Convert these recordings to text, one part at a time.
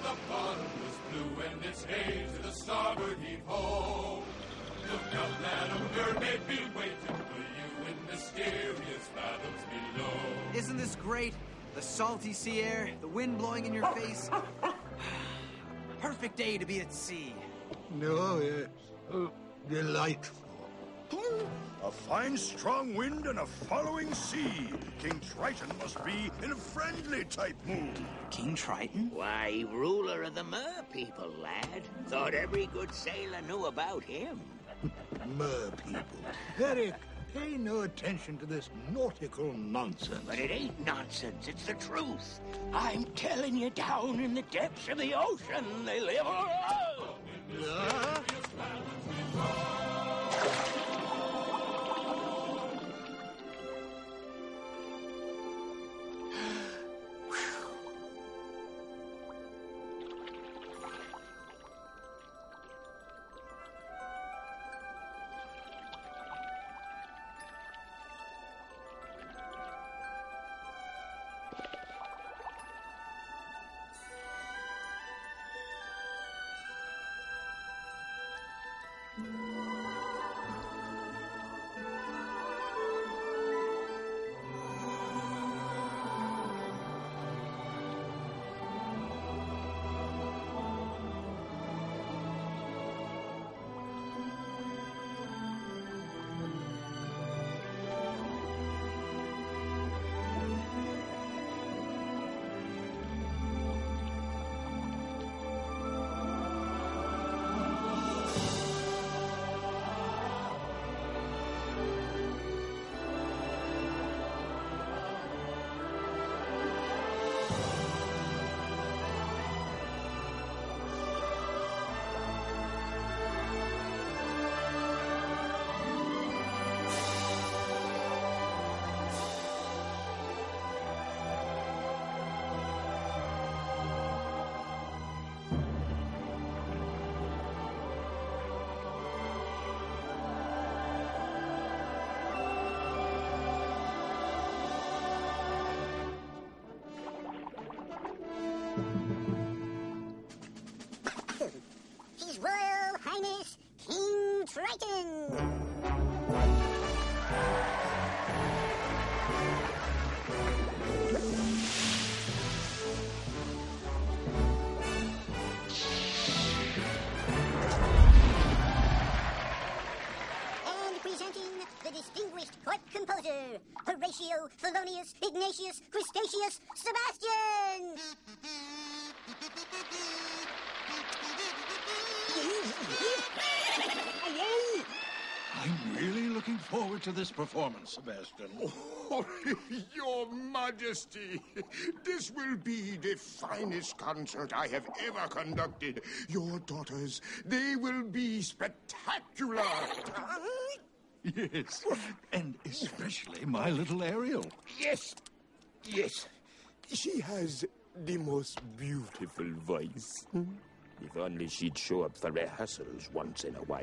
the bottomless blue, and its haze to the starboard heave-ho. Look out, lad, a mermaid be waiting for you in mysterious fathoms below. Isn't this great? The salty sea air, the wind blowing in your face. Perfect day to be at sea. No, yes. Delightful. A fine strong wind and a following sea. King Triton must be in a friendly type mood. King Triton? Why, ruler of the Mer people, lad. Thought every good sailor knew about him. Mer people. Eric, pay no attention to this nautical nonsense. But it ain't nonsense, it's the truth. I'm telling you, down in the depths of the ocean, they live. His Royal Highness King Triton. And presenting the distinguished court composer, Horatio Thelonious Ignatius Crustaceus Sebastian. I'm really looking forward to this performance, Sebastian. Oh, Your Majesty, this will be the finest concert I have ever conducted. Your daughters, they will be spectacular. Yes, and especially my little Ariel. Yes, yes. She has the most beautiful voice. If only she'd show up for rehearsals once in a while.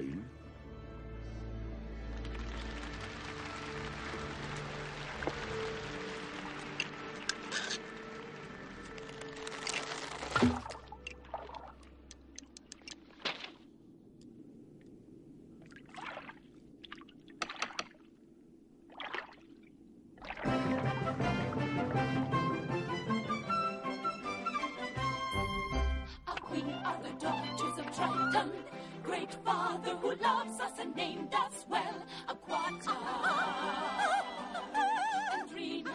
We are the daughters of Triton, great father who loves us and named us well. Aquata, Andrina,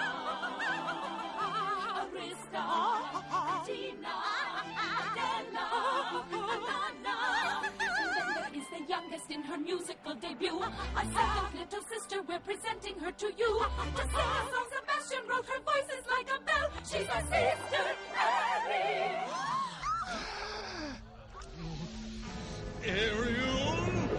Arista, Athena, Adela, Anana. Linda is the youngest in her musical debut. Our second little sister, we're presenting her to you. To sing a song, Sebastian wrote her voice is like a bell. She's our sister, Mary. Ariel?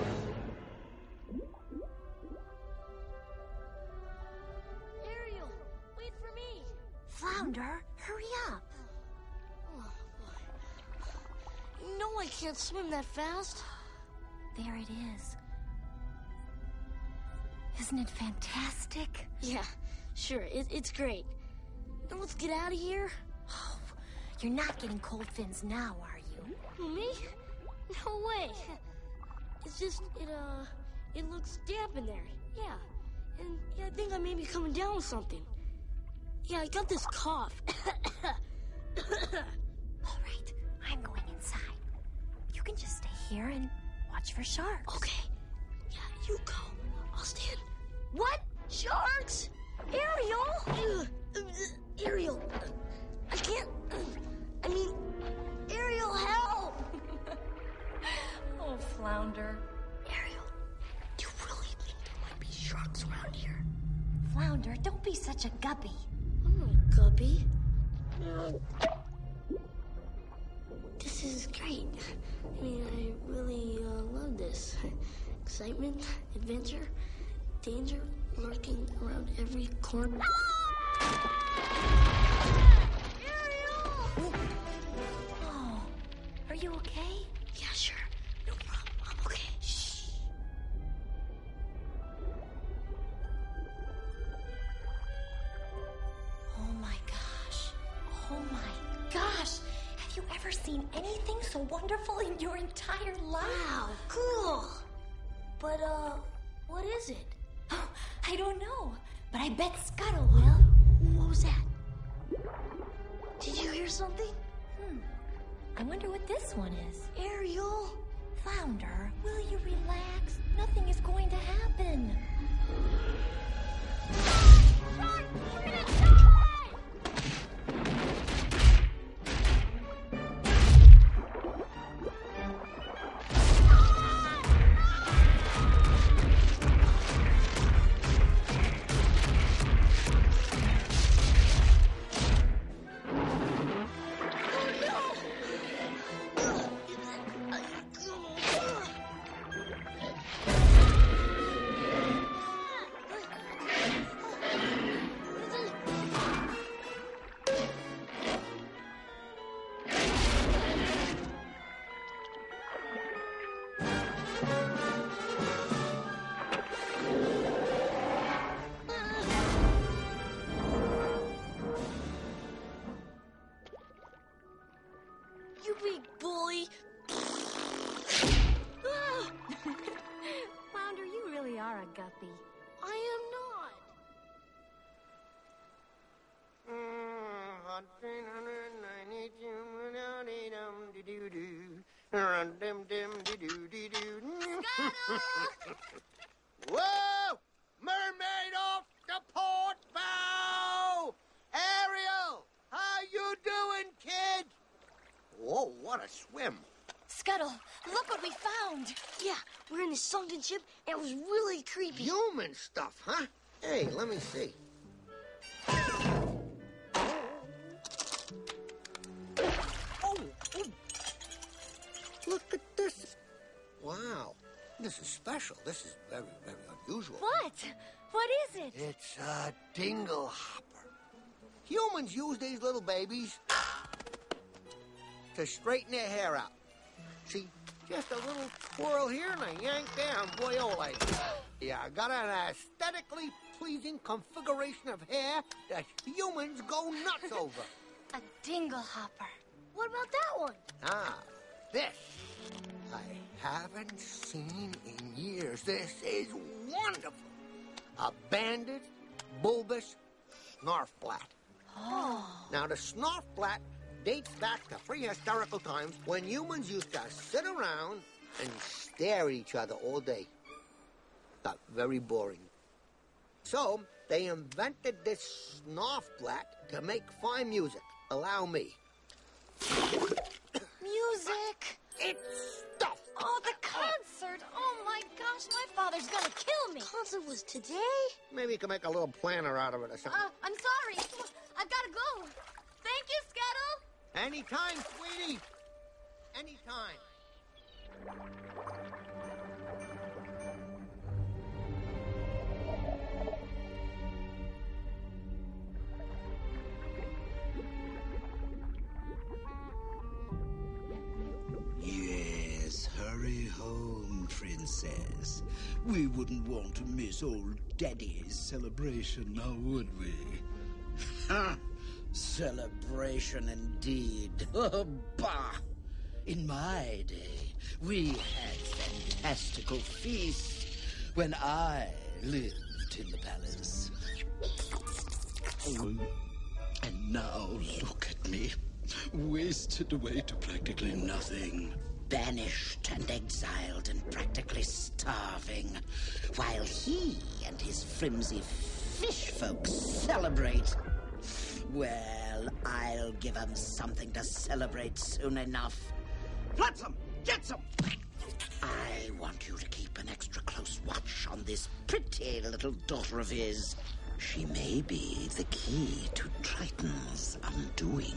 Ariel, wait for me. Flounder, hurry up. You know I can't swim that fast. There it is. Isn't it fantastic? Yeah, sure, it's great. Now let's get out of here. Oh, You're not getting cold fins now, are you? Me? No way. It's just, it looks damp in there. Yeah. And yeah, I think I may be coming down with something. Yeah, I got this cough. All right, I'm going inside. You can just stay here and watch for sharks. Okay. Yeah, you go. I'll stand. What? Sharks? Ariel? Ariel. I can't... I mean... Ariel, help! Oh, Flounder. Ariel, do you really think there might be sharks around here? Flounder, don't be such a guppy. I'm not a guppy. This is great. I mean, I really love this. Excitement, adventure, danger lurking around every corner. Ariel! Oh, are you okay? Yeah, sure. No problem. I'm okay. Shh. Oh my gosh. Oh my gosh. Have you ever seen anything so wonderful in your entire life? Wow, cool. But, what is it? Oh, I don't know, but I bet Scuttle will. What was that? Did you hear something? I wonder what this one is. Ariel? Flounder, will you relax? Nothing is going to happen. Shark! We're gonna die! You big bully. Flounder, you really are a guppy. I am not. Whoa! Mermaid off the port bow! Ariel! How you doing, kid? Whoa, what a swim. Scuttle, look what we found. Yeah, we're in a sunken ship, and it was really creepy. Human stuff, huh? Hey, let me see. Oh, look at this. Wow, this is special. This is very, very unusual. What? What is it? It's a dingle hopper. Humans use these little babies to straighten their hair out. See, just a little twirl here and a yank down. Boy, oh, like, yeah, I got an aesthetically pleasing configuration of hair that humans go nuts over. A dingle hopper. What about that one? Ah, this I haven't seen in years. This is wonderful. A banded, bulbous Snorfblatt. Oh. Now, the Snorfblatt dates back to prehistorical times when humans used to sit around and stare at each other all day. Got very boring. So, they invented this Snorfblatt to make fine music. Allow me. Music. It's stuff. Oh, the concert. Oh, my gosh, my father's gonna kill me. Concert was today? Maybe you can make a little planner out of it or something. I'm sorry. I've gotta go. Thank you, Scuttle. Anytime, sweetie. Anytime. Yes, hurry home, princess. We wouldn't want to miss old Daddy's celebration, now would we? Ha! Celebration indeed. Oh, bah! In my day, we had fantastical feasts when I lived in the palace. And now look at me, wasted away to practically nothing. Banished and exiled and practically starving, while he and his flimsy fish folks celebrate. Well, I'll give 'em something to celebrate soon enough. Flotsam, get some! I want you to keep an extra close watch on this pretty little daughter of his. She may be the key to Triton's undoing.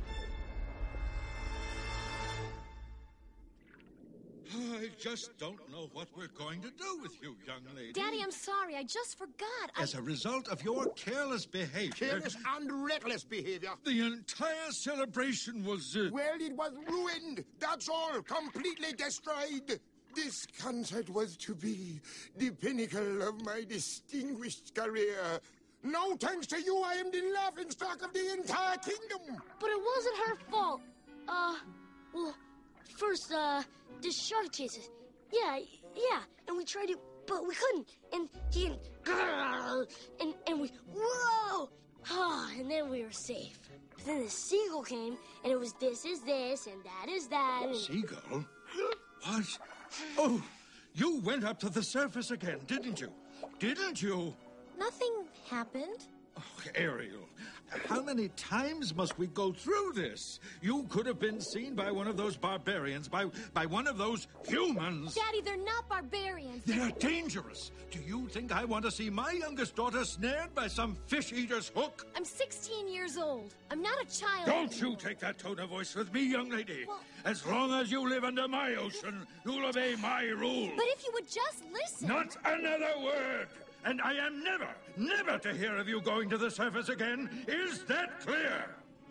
I just don't know what we're going to do with you, young lady. Daddy, I'm sorry. I just forgot. As a result of your careless behavior... Careless and reckless behavior. The entire celebration was... Well, it was ruined. That's all. Completely destroyed. This concert was to be the pinnacle of my distinguished career. Now, thanks to you, I am the laughingstock of the entire kingdom. But it wasn't her fault. Well, first, the shark chases. Yeah, and we tried to, but we couldn't. And he, and we, whoa! And then we were safe. But then the seagull came, and it was this is this, and that is that. And... Seagull? What? Oh, you went up to the surface again, didn't you? Didn't you? Nothing happened. Oh, Ariel, how many times must we go through this? You could have been seen by one of those barbarians, by one of those humans. Daddy, they're not barbarians. They're dangerous. Do you think I want to see my youngest daughter snared by some fish-eater's hook? I'm 16 years old. I'm not a child. Don't you take that tone of voice with me, young lady. Well, as long as you live under my ocean, you'll obey my rule. But if you would just listen... Not another word! And I am never to hear of you going to the surface again. Is that clear?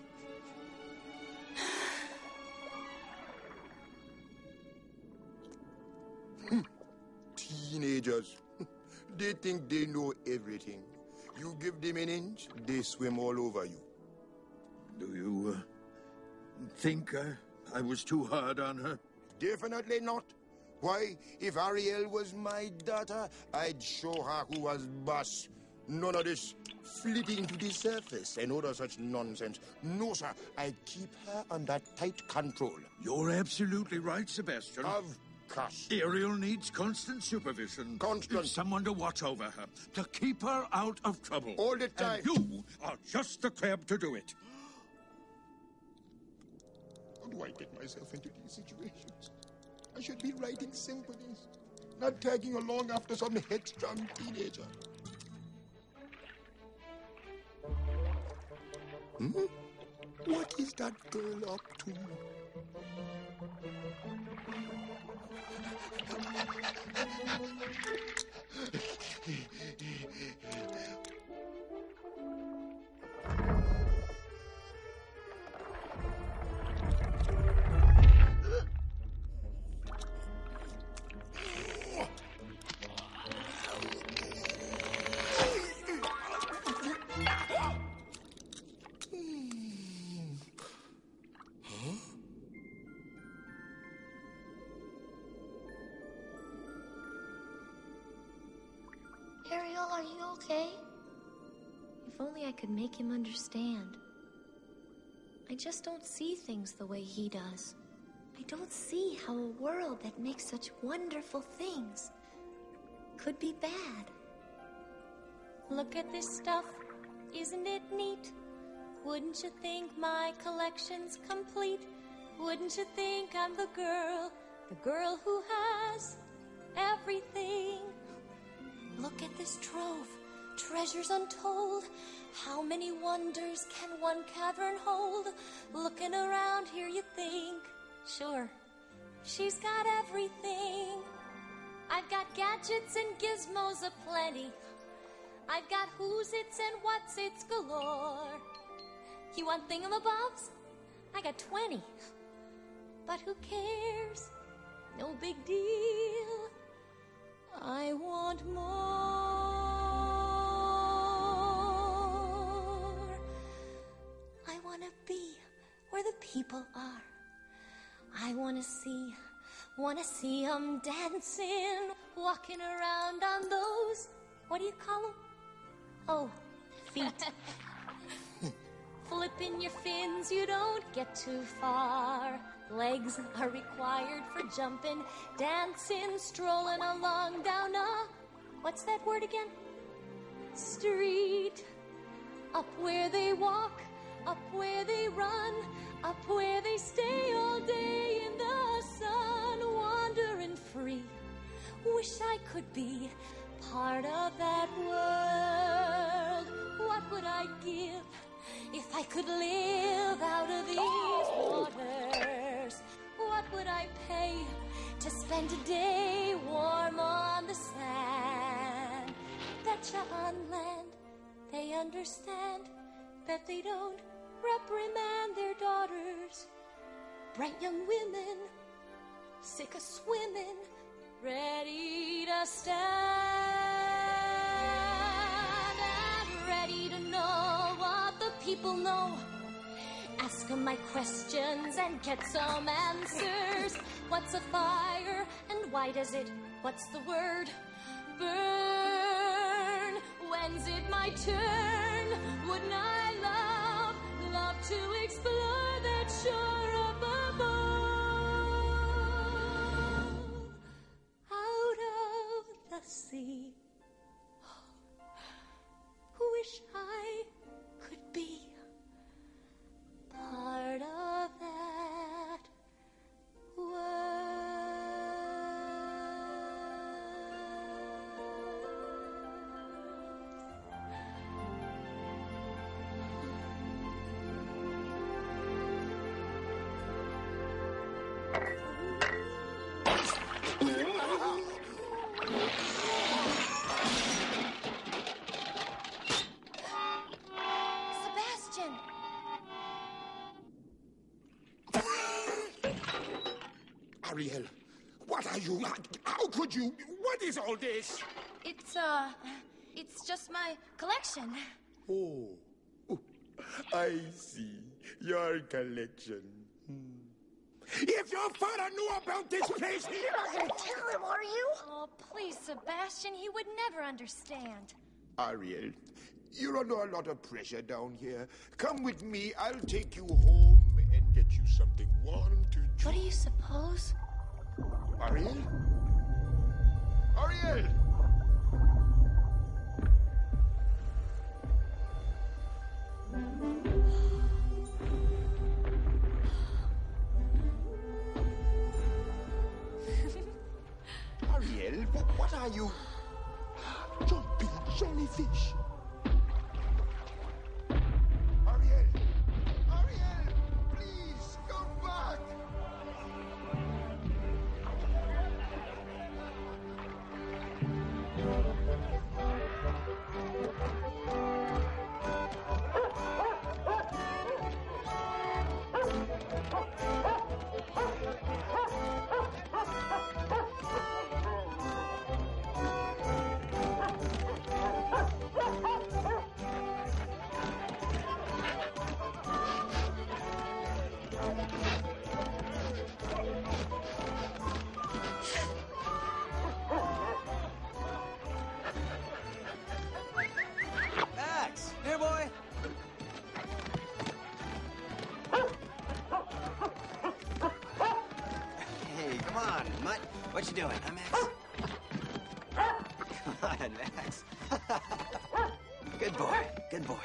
Teenagers. They think they know everything. You give them an inch, they swim all over you. Do you, think I was too hard on her? Definitely not. Why, if Ariel was my daughter, I'd show her who was boss. None of this flitting to the surface and other such nonsense. No, sir, I'd keep her under tight control. You're absolutely right, Sebastian. Of course. Ariel needs constant supervision. Constant. Someone to watch over her, to keep her out of trouble. All the time. And you are just the crab to do it. How do I get myself into these situations? I should be writing symphonies, not tagging along after some headstrong teenager. What is that girl up to? Ariel, are you okay? If only I could make him understand. I just don't see things the way he does. I don't see how a world that makes such wonderful things could be bad. Look at this stuff. Isn't it neat? Wouldn't you think my collection's complete? Wouldn't you think I'm the girl who has everything? Look at this trove, treasures untold. How many wonders can one cavern hold? Looking around here you think, sure, she's got everything. I've got gadgets and gizmos aplenty. I've got who's its and what's its galore. You want thingamabobs? I got 20. But who cares? No big deal. I want more. want to be where the people are. I want to see 'em dancing, walking around on those, what do you call them? Oh, feet. Flipping your fins, you don't get too far. Legs are required for jumping, dancing, strolling along down a, what's that word again? Street. Up where they walk, up where they run, up where they stay all day in the sun, wandering free. Wish I could be part of that world. What would I give if I could live out of these waters? What would I pay to spend a day warm on the sand? Betcha on land they understand, bet they don't reprimand their daughters. Bright young women, sick of swimming, ready to stand and ready to know what the people know. Ask them my questions and get some answers. What's a fire and why does it, what's the word, burn? When's it my turn? Wouldn't I love to explore that shore up above? Out of the sea. Wish I could be part of that world. Ariel, what are you? How could you? What is all this? It's just my collection. Oh, I see. Your collection. If your father knew about this place, You're not going to tell him, are you? Oh, please, Sebastian, he would never understand. Ariel, you're under a lot of pressure down here. Come with me. I'll take you home and get you something warm to drink. What do you suppose? Ariel? Ariel! Ariel, what are you? Jumping jellyfish. Ariel! Ariel! Please, come back! Max, here, boy. Hey, come on, Mutt. What you doing, huh, Max? Come on, Max. Good boy, good boy.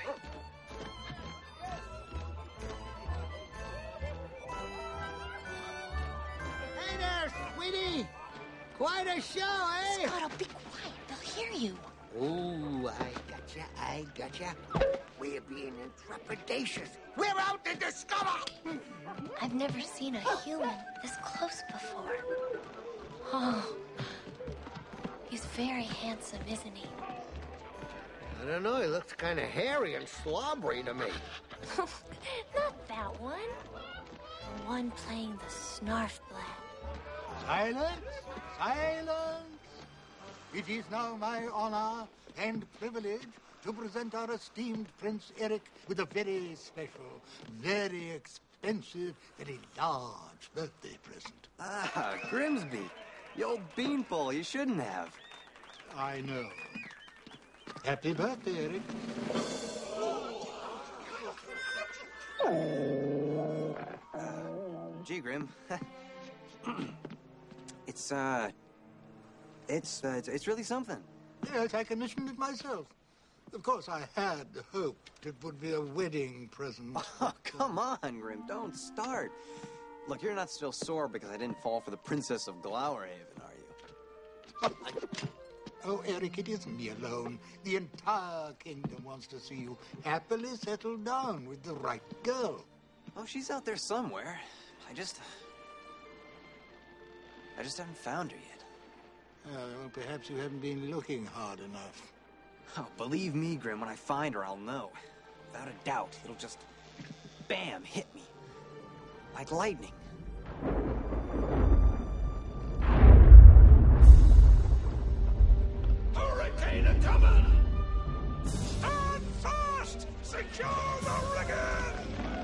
Hey there, sweetie. Quite a show, eh? Scotto, be quiet. They'll hear you. Ooh, I gotcha. We're being intrepidatious. We're out to discover. I've never seen a human this close before. Oh, he's very handsome, isn't he? I don't know, he looks kind of hairy and slobbery to me. Not that one. The one playing the Snarfblat. Silence! Silence! It is now my honor and privilege to present our esteemed Prince Eric with a very special, very expensive, very large birthday present. Ah, Grimsby. You old beanpole, you shouldn't have. I know. Happy birthday, Eric. Gee, Grim. It's really something. Yes, I commissioned it myself. Of course, I had hoped it would be a wedding present. Oh, come on, Grim. Don't start. Look, you're not still sore because I didn't fall for the Princess of Glowerhaven, are you? Oh, Eric, it isn't me alone. The entire kingdom wants to see you happily settled down with the right girl. Oh, she's out there somewhere. I just haven't found her yet. Well, perhaps you haven't been looking hard enough. Oh, believe me, Grim, when I find her, I'll know. Without a doubt, it'll just, bam, hit me. Like lightning. Hurricane a-comin'! Stand fast! Secure the rigging!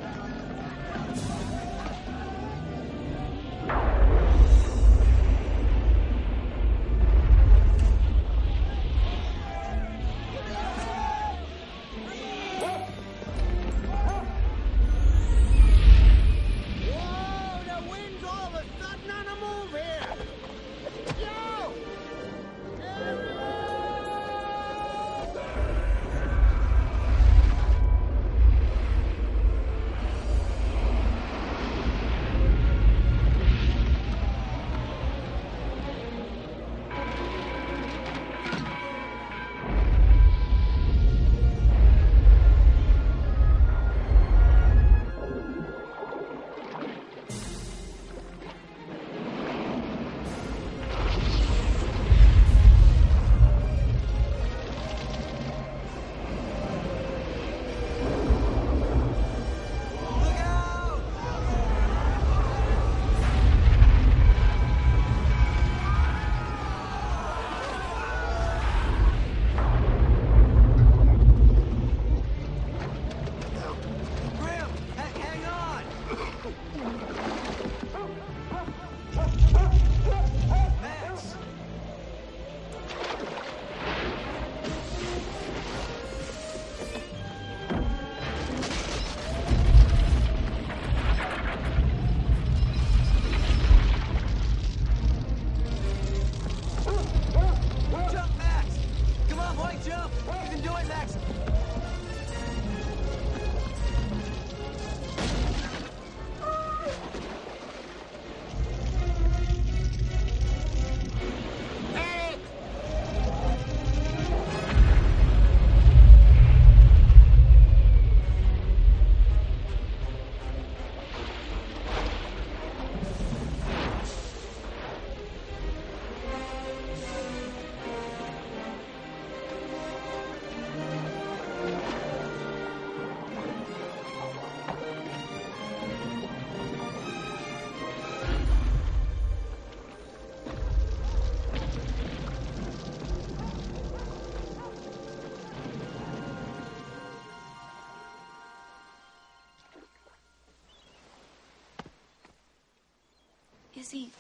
Is he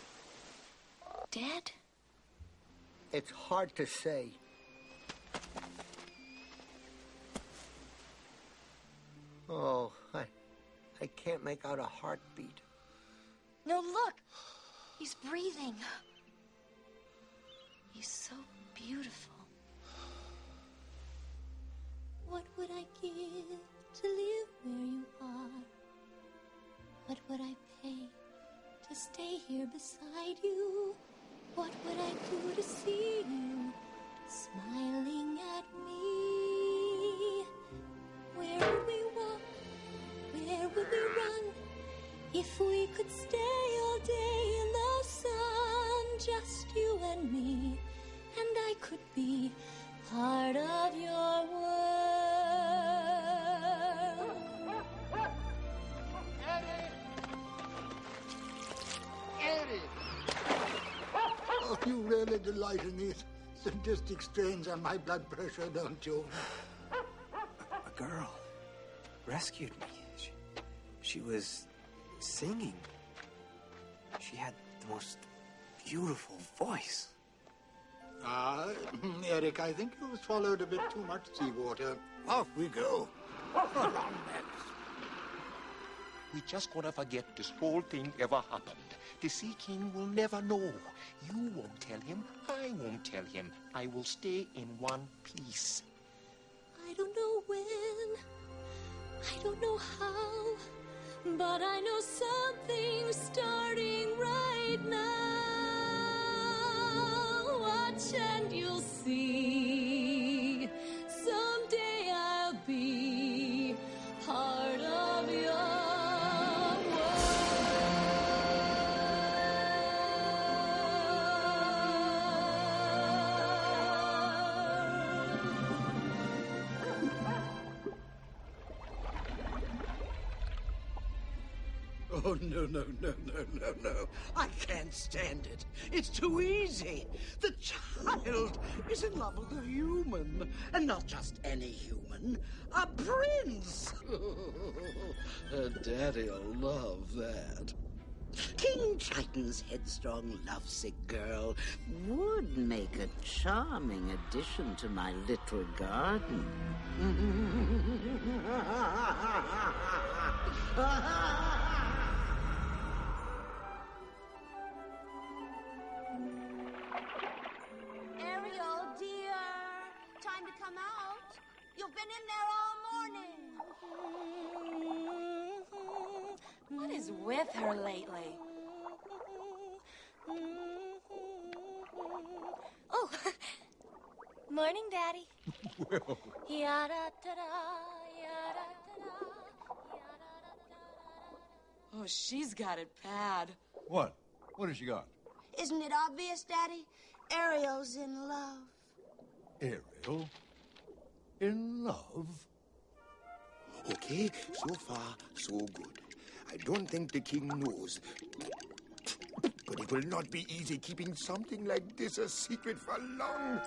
dead? It's hard to say. Oh, I can't make out a heartbeat. No, look! He's breathing. He's so beautiful. What would I give to live where you are? What would I pay to stay here beside you? What would I do to see you smiling at me? Where would we walk? Where would we run? If we could stay all day in the sun, just you and me, and I could be part of your world. Eddie! Oh, you really delight in these sadistic strains on my blood pressure, don't you? girl rescued me. She was singing. She had the most beautiful voice. Eric, I think you swallowed a bit too much seawater. Off we go. Along, Max. We're just gonna forget this whole thing ever happened. The Sea King will never know. You won't tell him. I won't tell him. I will stay in one piece. I don't know when, I don't know how, but I know something's starting right now. Watch and you'll see. Someday I'll be part of your Oh, no. I can't stand it. It's too easy. The child is in love with a human. And not just any human. A prince. Daddy'll love that. King Triton's headstrong, lovesick girl would make a charming addition to my little garden. Ariel, dear, time to come out. You've been in there all morning. What is with her lately? Oh, morning, Daddy. Well, Oh, she's got it bad. what? What has she got? Isn't it obvious, Daddy? Ariel's in love. Ariel? In love? Okay, so far, so good. I don't think the king knows. But it will not be easy keeping something like this a secret for long.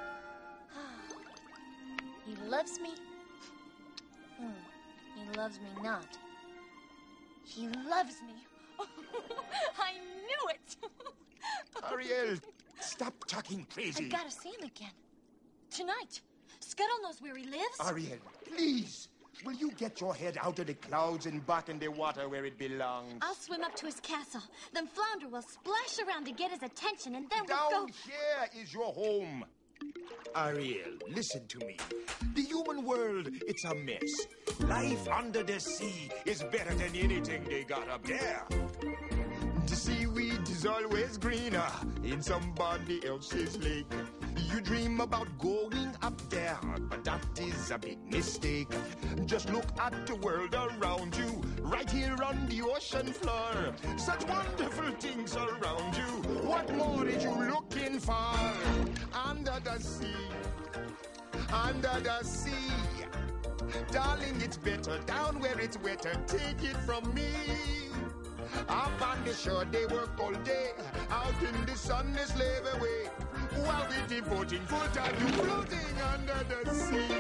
He loves me. He loves me not. He loves me. I knew it. Ariel, stop talking crazy. I gotta see him again. Tonight. Scuttle knows where he lives. Ariel, please. Will you get your head out of the clouds and back in the water where it belongs? I'll swim up to his castle. Then Flounder will splash around to get his attention, and then we'll Down go... here is your home. Ariel, listen to me. The human world, it's a mess. Life under the sea is better than anything they got up there. The seaweed is always greener in somebody else's lake. You dream about going up there, but that is a big mistake. Just look at the world around you, right here on the ocean floor. Such wonderful things around you. What more are you looking for? Under the sea, under the sea. Darling, it's better down where it's wetter. Take it from me. Up on the shore, they work all day. Out in the sun, they slave away. While we're devoting full time to floating under the sea.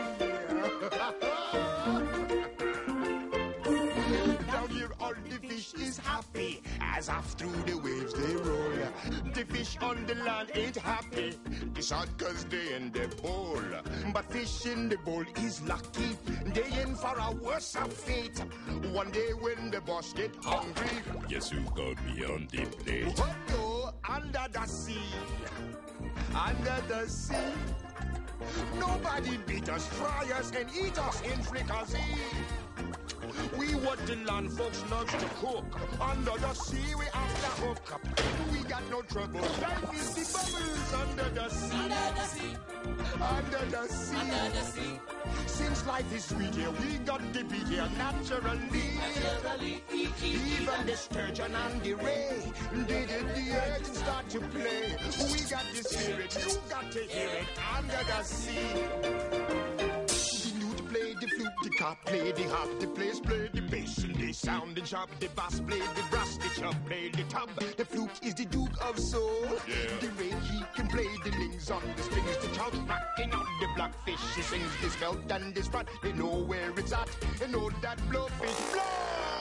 Down here, all the fish is happy. As off through the waves they roll. The fish on the land ain't happy. It's hot cause they in the bowl. But fish in the bowl is lucky. They in for a worse of fate. One day when the boss get hungry. Guess who got me on the plate? Oh, under the sea. Under the sea. Nobody beat us, fry us, and eat us in fricassee. We what the land folks loves to cook. Under the sea, we have to hook up. We got no trouble. Life is the bubbles under the sea. Under the sea. Under the sea. Under the sea. Since life is sweet here, we got the beat here naturally. Even the sturgeon and the ray, they did the eggs and start to play. We got the spirit, you got to hear it. Under the sea. The lute play the flute, the cop, play the harp, the place, play the bass, and the sounding sharp, the bass, play the brass, the chub, play the tub. The flute is the Duke of Soul. Yeah. The way he can play the lings on the strings, the trout rocking on the blackfish. He sings this belt and this frat. They know where it's at. They know that blowfish blow.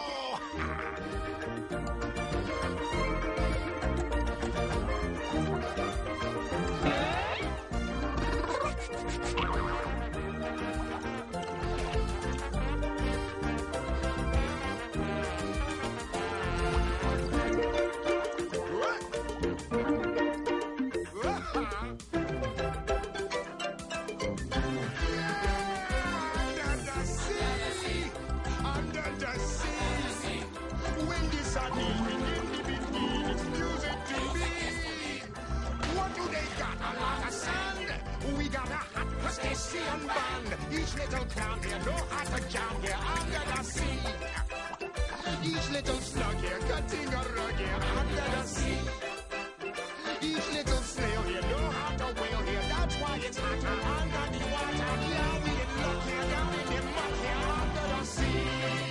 Each little town here, know how to jam here under the sea. Each little slug here, cutting a rug here under the sea. Each little snail here, know how to whale here. That's why it's hotter under the water. Yeah, we get look here, down in the mud here under the sea.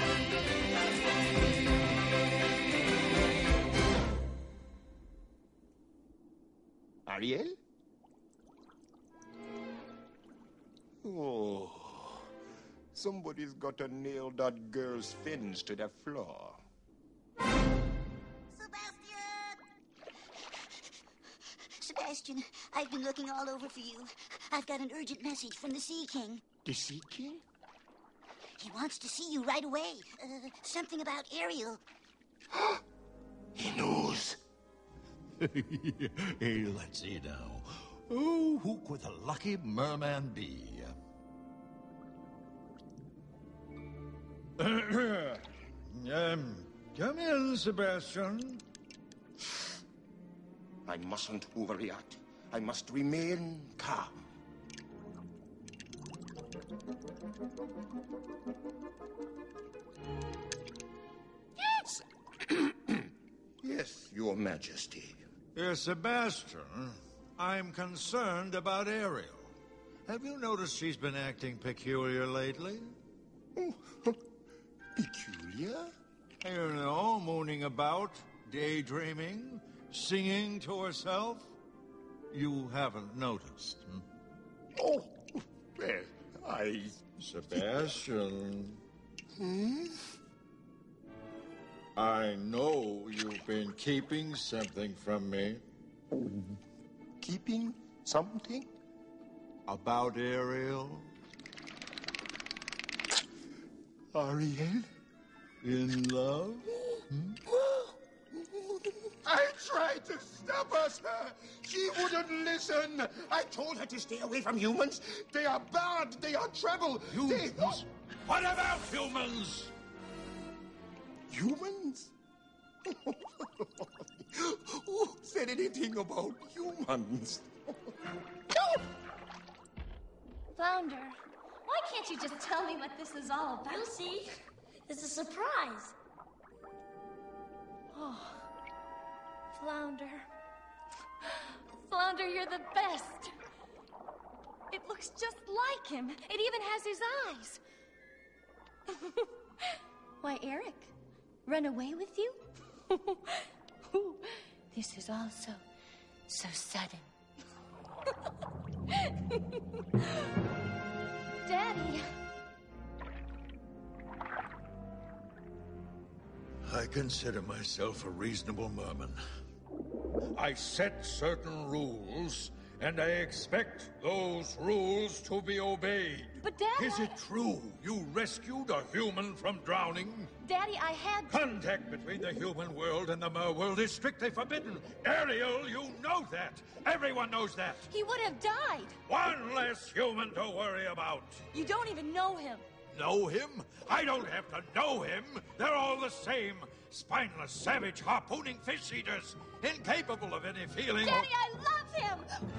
Ariel? Oh, somebody's got to nail that girl's fins to the floor. Sebastian, I've been looking all over for you. I've got an urgent message from the Sea King. The Sea King? He wants to see you right away. Something about Ariel. He knows. Hey, let's see now. Oh, who could the lucky merman be? Come in, Sebastian. I mustn't overreact. I must remain calm. Yes. Yes, Your Majesty. Sebastian, I'm concerned about Ariel. Have you noticed she's been acting peculiar lately? Oh, peculiar? You know, mooning about, daydreaming, singing to herself. You haven't noticed, hmm? Oh, well, Sebastian. Hmm? I know you've been keeping something from me. Keeping something? About Ariel? Ariel? In love? Hmm? I tried to stop her, sir. She wouldn't listen. I told her to stay away from humans. They are bad. They are trouble. Humans? What about humans? Humans? Who said anything about humans? Flounder, why can't you just tell me what this is all about? You'll see. It's a surprise. Oh, Flounder. Flounder, you're the best. It looks just like him. It even has his eyes. Why, Eric, run away with you? This is all so sudden. Daddy. I consider myself a reasonable merman. I set certain rules, and I expect those rules to be obeyed. But, Daddy, Is it true you rescued a human from drowning? Daddy, I had to... Contact between the human world and the mer world is strictly forbidden. Ariel, you know that. Everyone knows that. He would have died. One less human to worry about. You don't even know him. Know him? I don't have to know him. They're all the same. Spineless, savage, harpooning fish eaters. Incapable of any feeling. Daddy, I love him.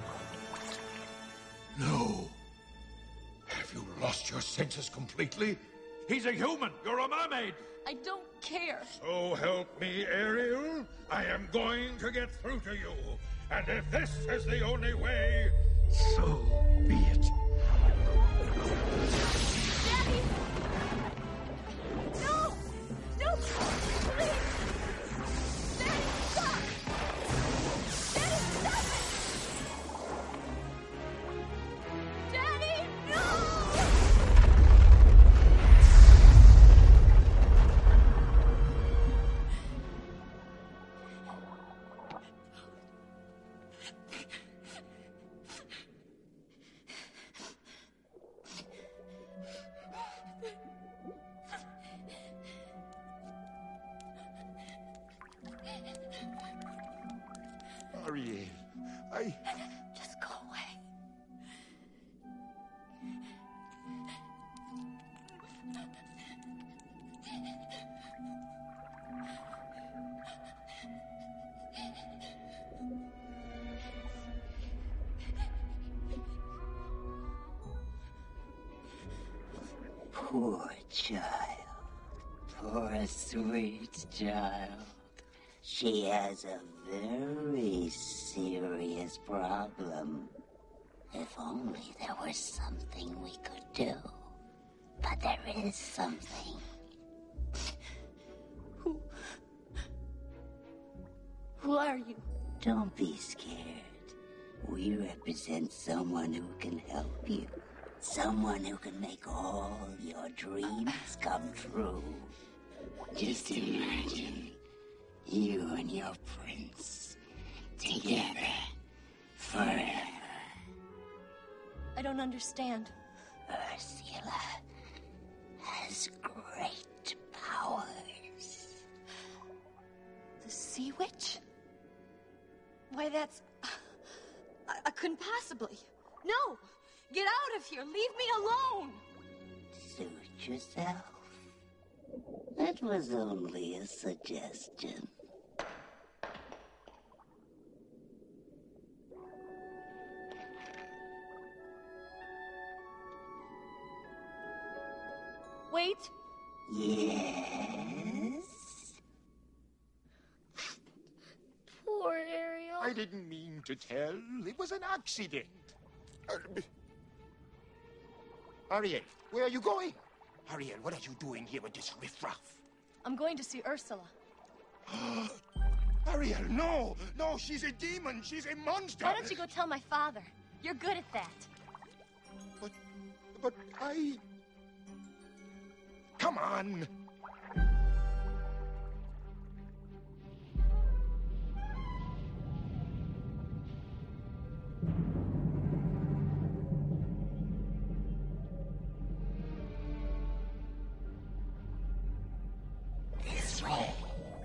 No. Have you lost your senses completely? He's a human. You're a mermaid. I don't care. So help me, Ariel. I am going to get through to you. And if this is the only way, so be it. Daddy! No! No! Please! Daddy, stop! Daddy, stop it! Daddy, no! Ariel, Just go away. Poor child. Poor sweet child. She has a very serious problem. If only there was something we could do. But there is something. Who are you? Don't be scared. We represent someone who can help you. Someone who can make all your dreams come true. Just imagine you and your prince together forever. I don't understand. Ursula has great powers. The Sea Witch? Why, that's... I couldn't possibly. No! Get out of here! Leave me alone! Suit yourself. That was only a suggestion. Wait. Yes? Poor Ariel. I didn't mean to tell. It was an accident. Ariel, where are you going? Ariel, what are you doing here with this riffraff? I'm going to see Ursula. Ariel, no! No, she's a demon! She's a monster! Why don't you go tell my father? You're good at that. But I... Come on! This way.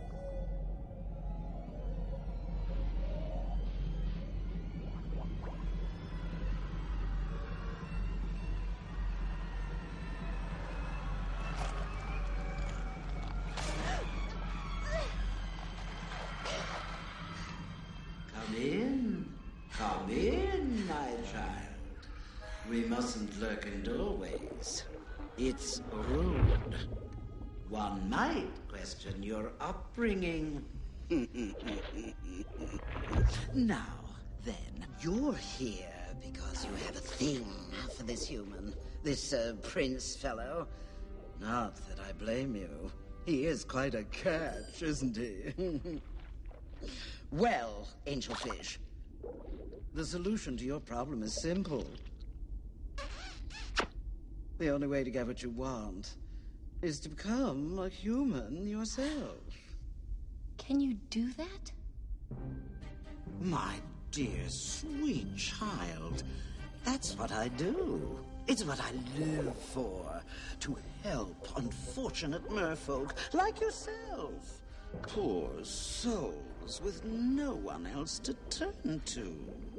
Come in, my child. We mustn't lurk in doorways. It's rude. One might question your upbringing. Now, then, you're here because you have a thing for this human, this prince fellow. Not that I blame you. He is quite a catch, isn't he? Well, Angel Fish, the solution to your problem is simple. The only way to get what you want is to become a human yourself. Can you do that? My dear, sweet child, that's what I do. It's what I live for. To help unfortunate merfolk like yourself. Poor souls with no one else to turn to.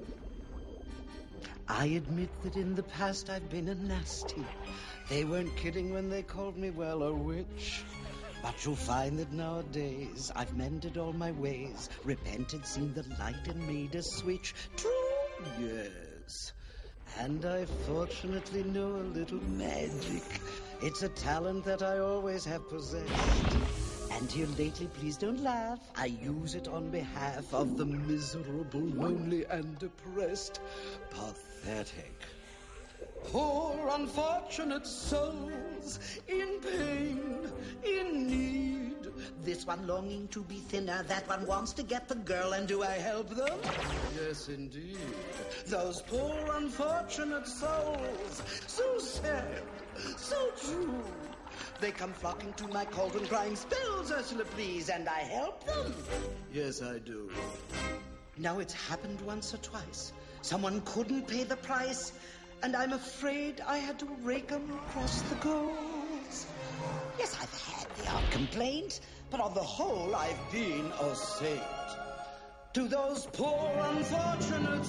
I admit that in the past I've been a nasty. They weren't kidding when they called me, well, a witch. But you'll find that nowadays I've mended all my ways, repented, seen the light, and made a switch. True, yes. And I fortunately know a little magic. It's a talent that I always have possessed. And here lately, please don't laugh, I use it on behalf of the miserable, lonely, and depressed. Pathetic. Poor unfortunate souls in pain, in need. This one longing to be thinner, that one wants to get the girl, and do I help them? Yes, indeed. Those poor unfortunate souls, so sad, so true. They come flocking to my cauldron crying, "Spells, Ursula, please," and I help them. Yes, I do. Now, it's happened once or twice. Someone couldn't pay the price, and I'm afraid I had to rake 'em across the coals. Yes, I've had the odd complaint, but on the whole, I've been a saint. To those poor unfortunate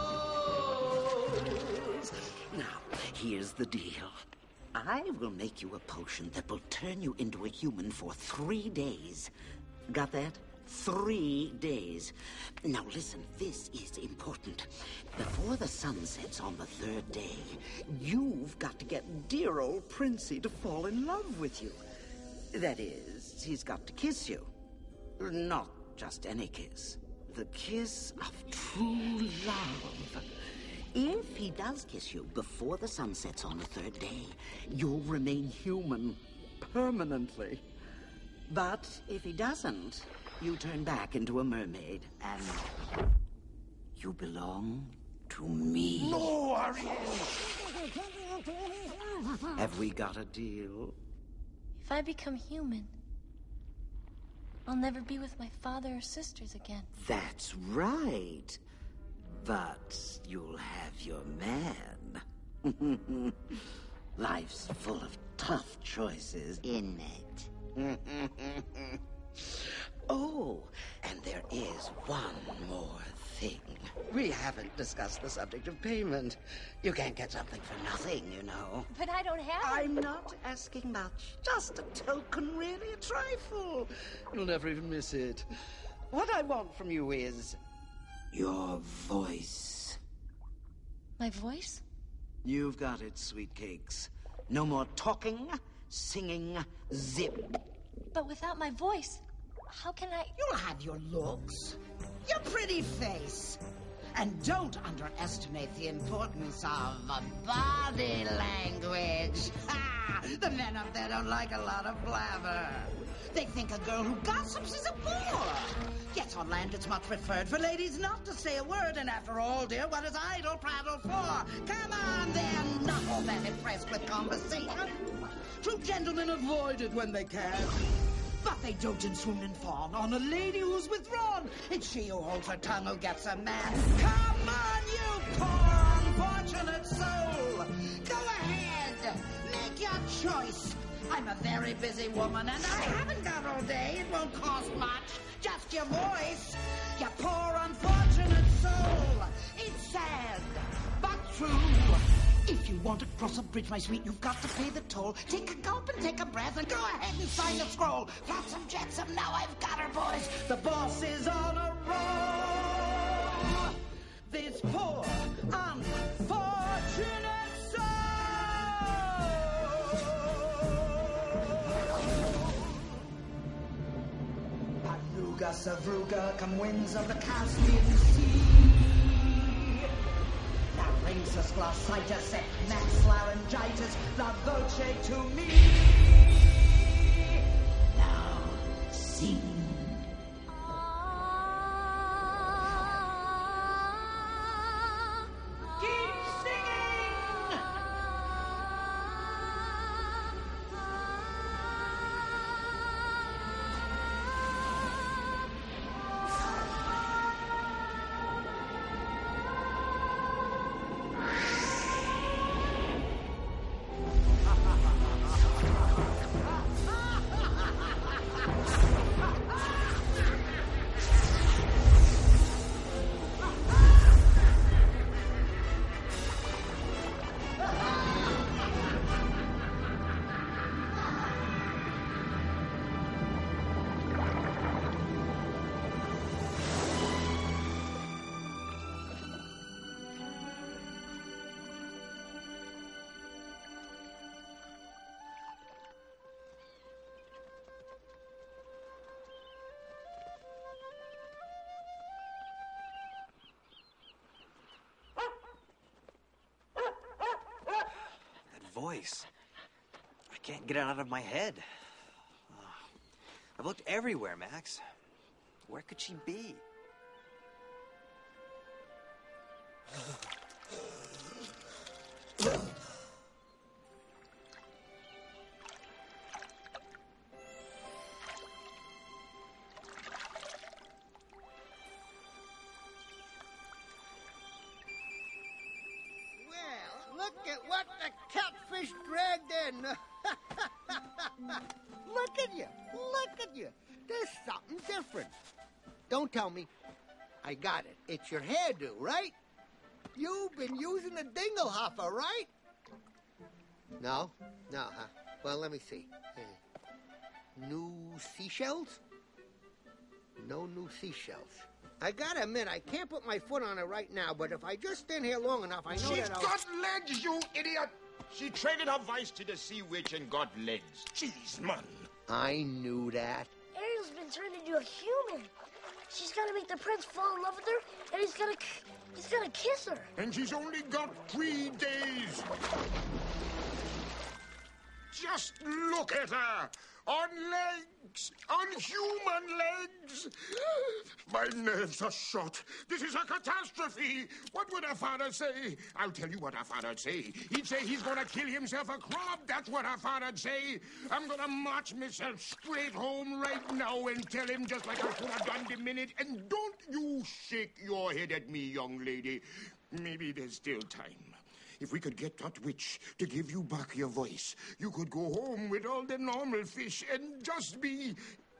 souls. Now, here's the deal. I will make you a potion that will turn you into a human for 3 days. Got that? 3 days. Now listen, this is important. Before the sun sets on the 3rd day, you've got to get dear old Princey to fall in love with you. That is, he's got to kiss you. Not just any kiss. The kiss of true love. If he does kiss you before the sun sets on the 3rd day, you'll remain human permanently. But if he doesn't, you turn back into a mermaid, and you belong to me. No, Ariel! Have we got a deal? If I become human, I'll never be with my father or sisters again. That's right. But you'll have your man. Life's full of tough choices, isn't it? Oh, and there is one more thing. We haven't discussed the subject of payment. You can't get something for nothing, you know. But I don't have I'm not asking much. Just a token, really, a trifle. You'll never even miss it. What I want from you is your voice. My voice? You've got it, sweet cakes. No more talking, singing, zip. But without my voice, how can I... You'll have your looks, your pretty face. And don't underestimate the importance of body language. Ha! The men up there don't like a lot of blabber. They think a girl who gossips is a bore. Yet on land it's much preferred for ladies not to say a word. And after all, dear, what is idle prattle for? Come on, they're not all that impressed with conversation. True gentlemen avoid it when they can. But they dote and swoon and fawn on a lady who's withdrawn. It's she who holds her tongue who gets a man. Come on, you poor unfortunate soul. Go ahead, make your choice. I'm a very busy woman, and I haven't got all day. It won't cost much, just your voice. You poor unfortunate soul. It's sad, but true. If you want to cross a bridge, my sweet, you've got to pay the toll. Take a gulp and take a breath and go ahead and sign the scroll. Flotsam jetsam, now I've got her, boys. The boss is on a roll. This poor, unfortunate soul. Anuga Savruga, come winds of the Caspian Sea. Larynxus, glossitis, max laryngitis, la voce to me. Now, sing. Keep singing! voice. I can't get it out of my head. I've looked everywhere, Max. Where could she be? Look at what the catfish dragged in. Look at you. Look at you. There's something different. Don't tell me. I got it. It's your hairdo, right? You've been using a dinglehopper, right? No? No, huh? Well, let me see. New seashells? No new seashells. I gotta admit, I can't put my foot on it right now, but if I just stand here long enough, I know She's that I'll... got legs, you idiot! She traded her vice to the sea witch and got legs. Jeez, man. I knew that. Ariel's been turned into a human. She's gotta make the prince fall in love with her, and he's gonna kiss her. And she's only got 3 days. Just look at her. On legs. On human legs. My nerves are shot. This is a catastrophe. What would her father say? I'll tell you what her father'd say. He'd say he's gonna kill himself a crop. That's what her father'd say. I'm gonna march myself straight home right now and tell him just like I should have done the minute. And don't you shake your head at me, young lady. Maybe there's still time. If we could get that witch to give you back your voice, you could go home with all the normal fish and just be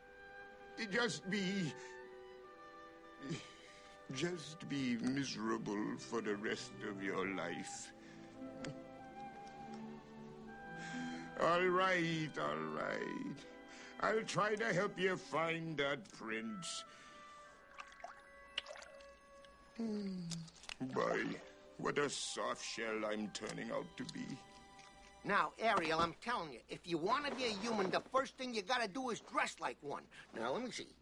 miserable for the rest of your life. All right. I'll try to help you find that prince. Boy, what a soft shell I'm turning out to be. Now, Ariel, I'm telling you, if you want to be a human, the first thing you gotta do is dress like one. Now, let me see.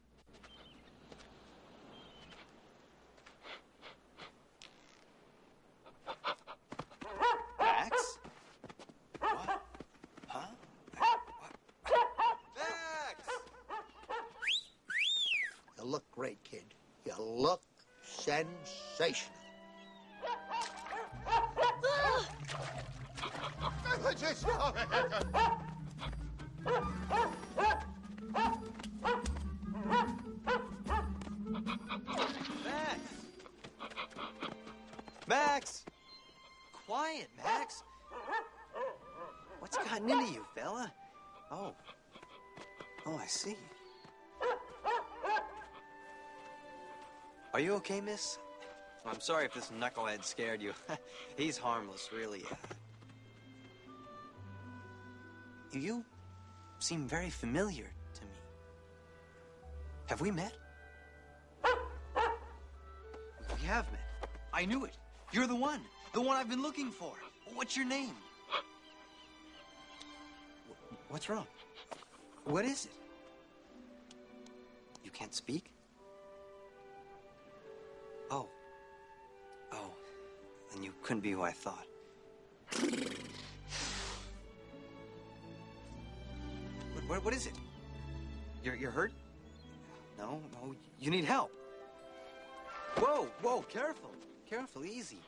Max? What? Huh? Max! You look great, kid. You look sensational. Max! Quiet, Max. What's gotten into you, fella? Oh, I see. Are you okay, miss? I'm sorry if this knucklehead scared you. He's harmless, really. You seem very familiar to me. Have we met? We have met. I knew it. You're the one I've been looking for. What's your name? What's wrong? What is it? You can't speak? Oh, then you couldn't be who I thought. What is it? You're hurt? No, you need help. Whoa, careful, easy.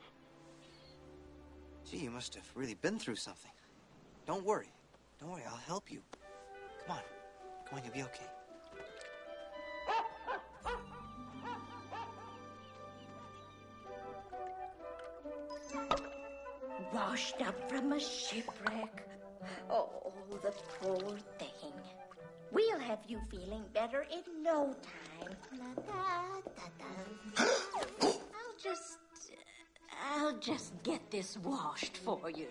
Gee, you must have really been through something. Don't worry, I'll help you. Come on, you'll be okay. Washed up from a shipwreck. Oh, the poor thing. We'll have you feeling better in no time. I'll just get this washed for you.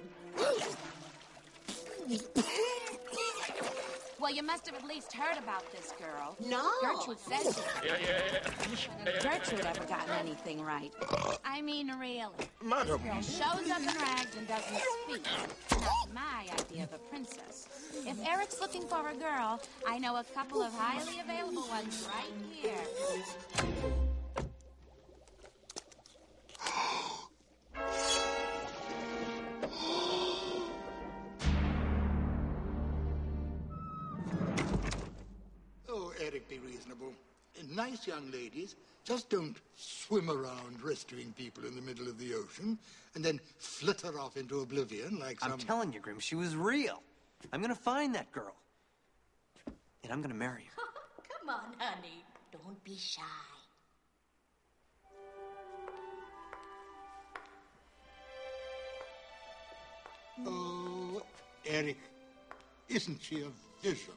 Well, you must have at least heard about this girl. No. Gertrude says she... If Gertrude ever gotten anything right. I mean, really. Madam. Girl shows up in rags and doesn't speak. Not my idea of a princess. If Eric's looking for a girl, I know a couple of highly available ones right here. be reasonable. Nice young ladies just don't swim around rescuing people in the middle of the ocean and then flitter off into oblivion like some... I'm telling you, Grim, she was real. I'm gonna find that girl. And I'm gonna marry her. Come on, honey. Don't be shy. Oh, Eric, isn't she a vision?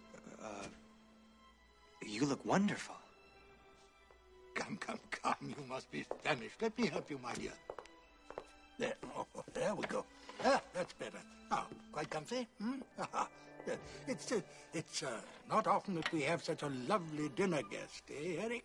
You look wonderful. Come, you must be famished. Let me help you, my dear. There, there we go. Ah, that's better. Now, quite comfy? It's not often that we have such a lovely dinner guest, eh, Eric?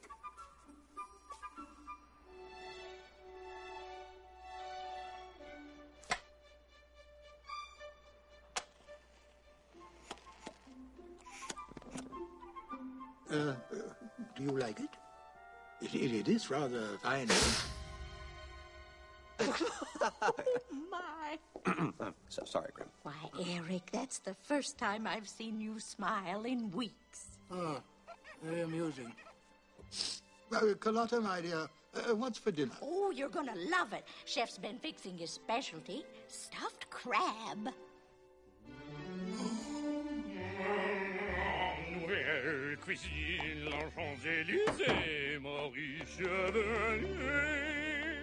Do you like it? It is rather fine. My. So sorry, Grim. Why, Eric, that's the first time I've seen you smile in weeks. Oh, very amusing. Carlotta, my dear, what's for dinner? Oh, you're gonna love it. Chef's been fixing his specialty, stuffed crab. Nouvelle cuisine, la Champs-Élysées, Maurice Chevalier.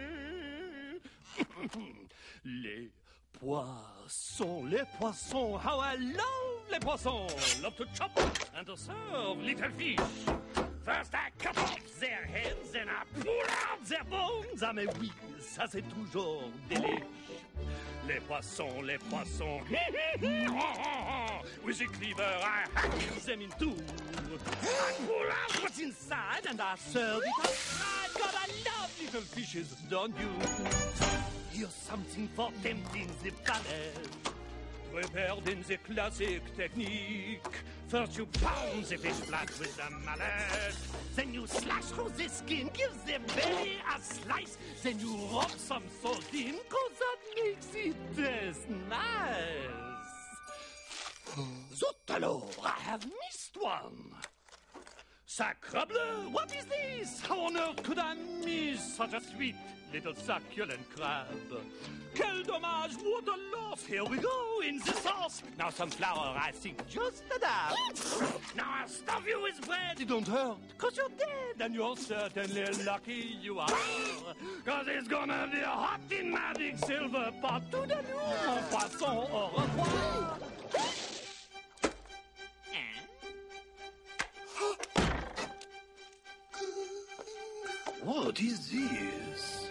Les poissons, how I love les poissons. Love to chop and to serve little fish. First I cut off their heads and I pull out their bones. Ah mais oui, ça c'est toujours délice. Les poissons. With the cleaver I hack them in two. I pull out what's inside and I serve it outside. God, I love little fishes, don't you? Here's something for tempting the palate. Prepared in the classic technique. First you pound the fish flat with the mallet. Then you slash through the skin, give the belly a slice. Then you rub some salt in, cause that makes it taste nice. Zut alors, I have missed one. Sacre bleu, what is this? How on earth could I miss such a sweet little succulent crab? Quel dommage, what a loss. Here we go, in the sauce. Now some flour, I think, just a dab. Now I'll stuff you with bread. It don't hurt, cause you're dead. And you're certainly lucky you are. Cause it's gonna be a hot in magic silver pot. Toodaloo, mon poisson, au revoir. What is this?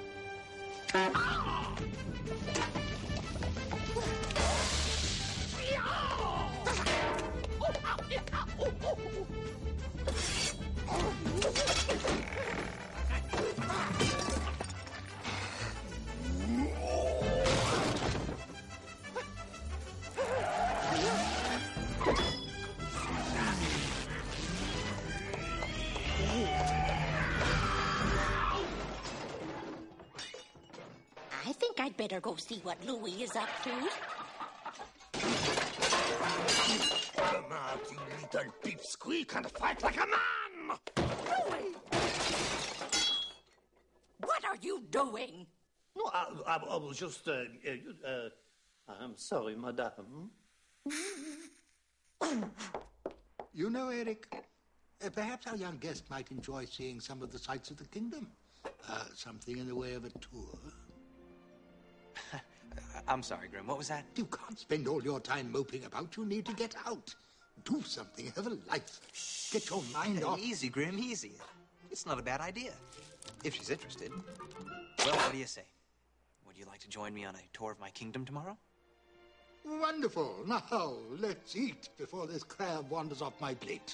I think I'd better go see what Louis is up to. Come out, you little pipsqueak, and fight like a man! Louis! What are you doing? No, I was just, I'm sorry, madame. You know, Eric, perhaps our young guest might enjoy seeing some of the sights of the kingdom. Something in the way of a tour. I'm sorry, Grim. What was that? You can't spend all your time moping about. You need to get out. Do something. Have a life. Get your mind off. Easy, Grim, easy. It's not a bad idea. If she's interested. Well, what do you say? Would you like to join me on a tour of my kingdom tomorrow? Wonderful. Now, let's eat before this crab wanders off my plate.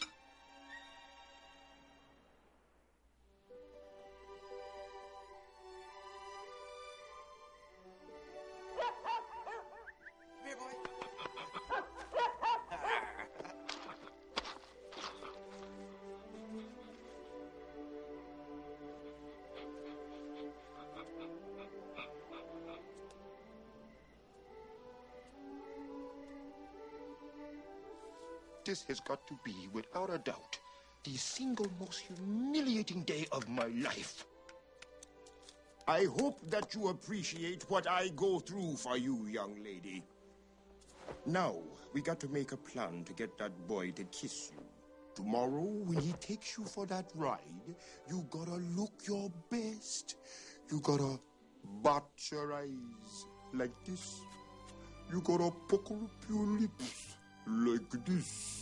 This has got to be, without a doubt, the single most humiliating day of my life. I hope that you appreciate what I go through for you, young lady. Now, we got to make a plan to get that boy to kiss you. Tomorrow, when he takes you for that ride, you gotta look your best. You gotta bat your eyes like this. You gotta pucker up your lips like this.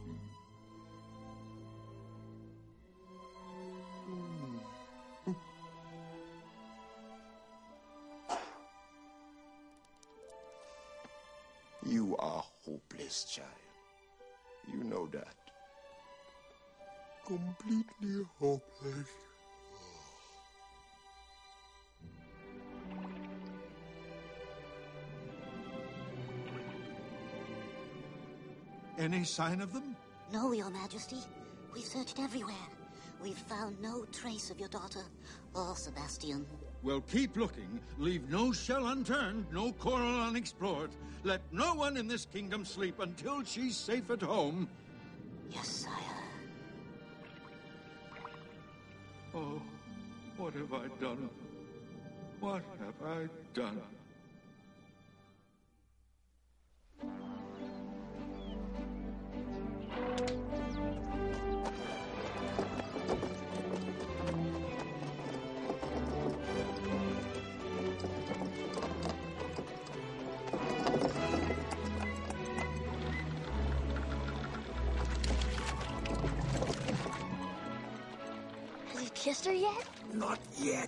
You are hopeless, child. You know that. Completely hopeless. Any sign of them? No, Your Majesty. We've searched everywhere. We've found no trace of your daughter or Sebastian. Well, keep looking. Leave no shell unturned, no coral unexplored. Let no one in this kingdom sleep until she's safe at home. Yes, sire. Oh, what have I done? What have I done? Kissed her yet? Not yet.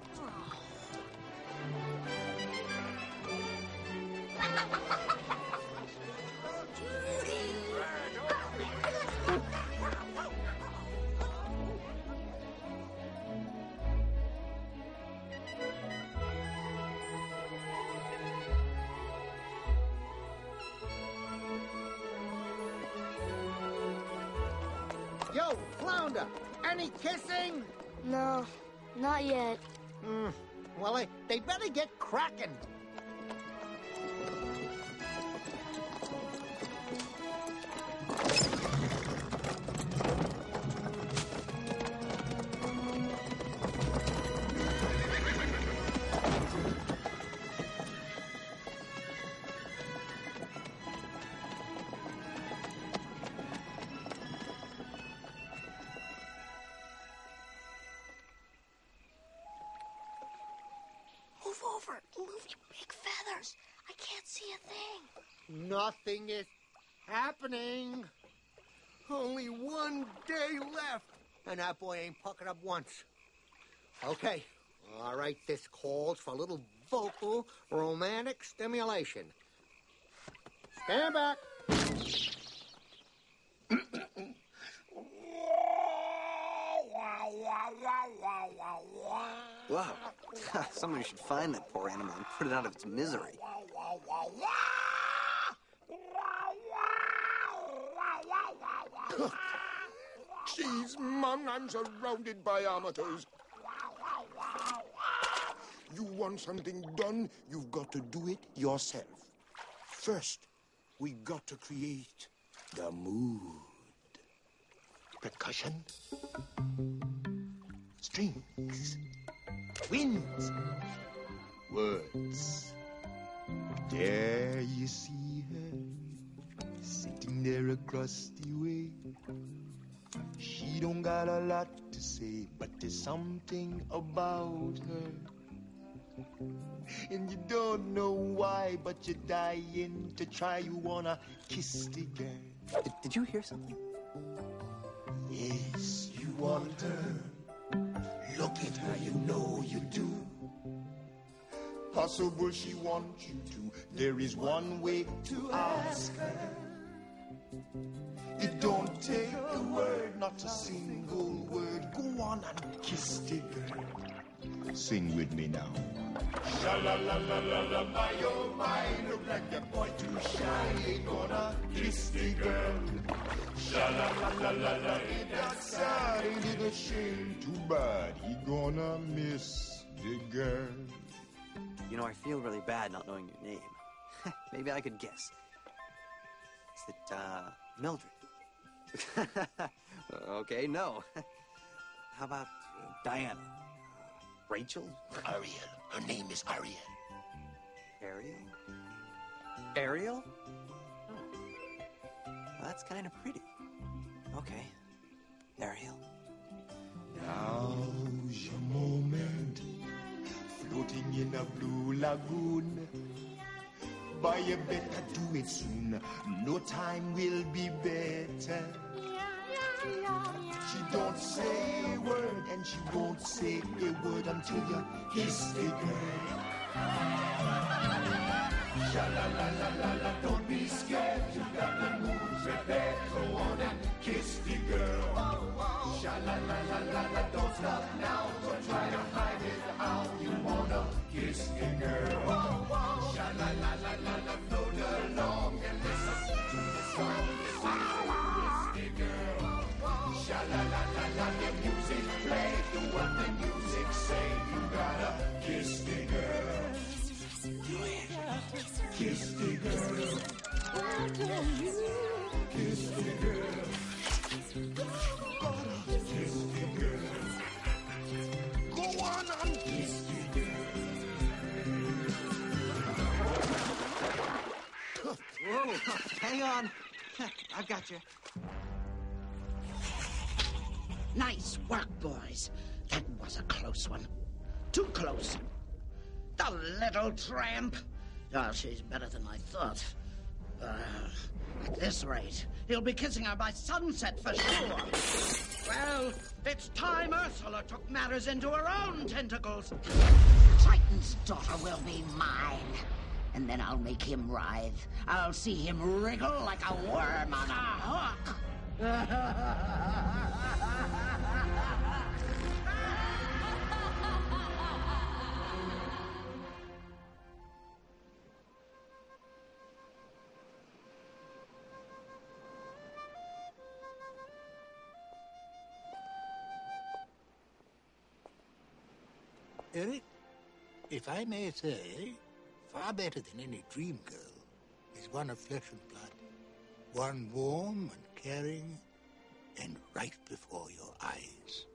Yo, Flounder, any kissing? No, not yet. Well, they better get cracking. Move over. Move your big feathers. I can't see a thing. Nothing is happening. Only one day left. And that boy ain't puckered up once. Okay. All right, this calls for a little vocal romantic stimulation. Stand back. Wow. Somebody should find that poor animal and put it out of its misery. Jeez, Mom, I'm surrounded by amateurs. You want something done, you've got to do it yourself. First, we got to create the mood. Percussion, strings, winds, words. There you see her, sitting there across the way. She don't got a lot to say, but there's something about her. And you don't know why, but you're dying to try. You wanna kiss the girl. Did you hear something? Yes, you want her. Look at her, you know you do. Possible she wants you to. There is one way to ask her. It don't take a word, not a single word. Go on and kiss the girl. Sing with me now. Sha-la-la-la-la-la, my oh my, look like that boy too shy. Ain't gonna kiss the girl. Sha-la-la-la-la-la, ain't that sad? Ain't it a shame? Too bad he gonna miss the girl. You know, I feel really bad not knowing your name. Maybe I could guess. Is it, Mildred? Okay, no. How about Diana? Rachel? Ariel. Her name is Ariel. Ariel? Ariel? Oh. Well, that's kind of pretty. Okay. Ariel. Now's your moment, floating in a blue lagoon. Boy, you better do it soon. No time will be better. She don't say a word, and she won't say a word until you kiss the girl. Sha-la-la-la-la-la, don't be scared. You got the moves prepared. Go on and kiss the girl. Sha-la-la-la-la-la, don't stop now. Don't try to hide it how you wanna kiss the girl. Sha-la-la-la-la-la, float along and listen to the song. Kiss the girl. Sha-la-la-la-la, the music play. Do what the music say. You gotta kiss the girl. Kiss the girl. Kiss the girl. Kiss the girl. Go on and kiss the girl. Whoa, hang on. I've got you. Nice work, boys. That was a close one. Too close. The little tramp. Oh, she's better than I thought. At this rate, he'll be kissing her by sunset for sure. Well, it's time Ursula took matters into her own tentacles. Triton's daughter will be mine. And then I'll make him writhe. I'll see him wriggle like a worm on a hook. Eric, if I may say, far better than any dream girl is one of flesh and blood. One warm and caring and right before your eyes.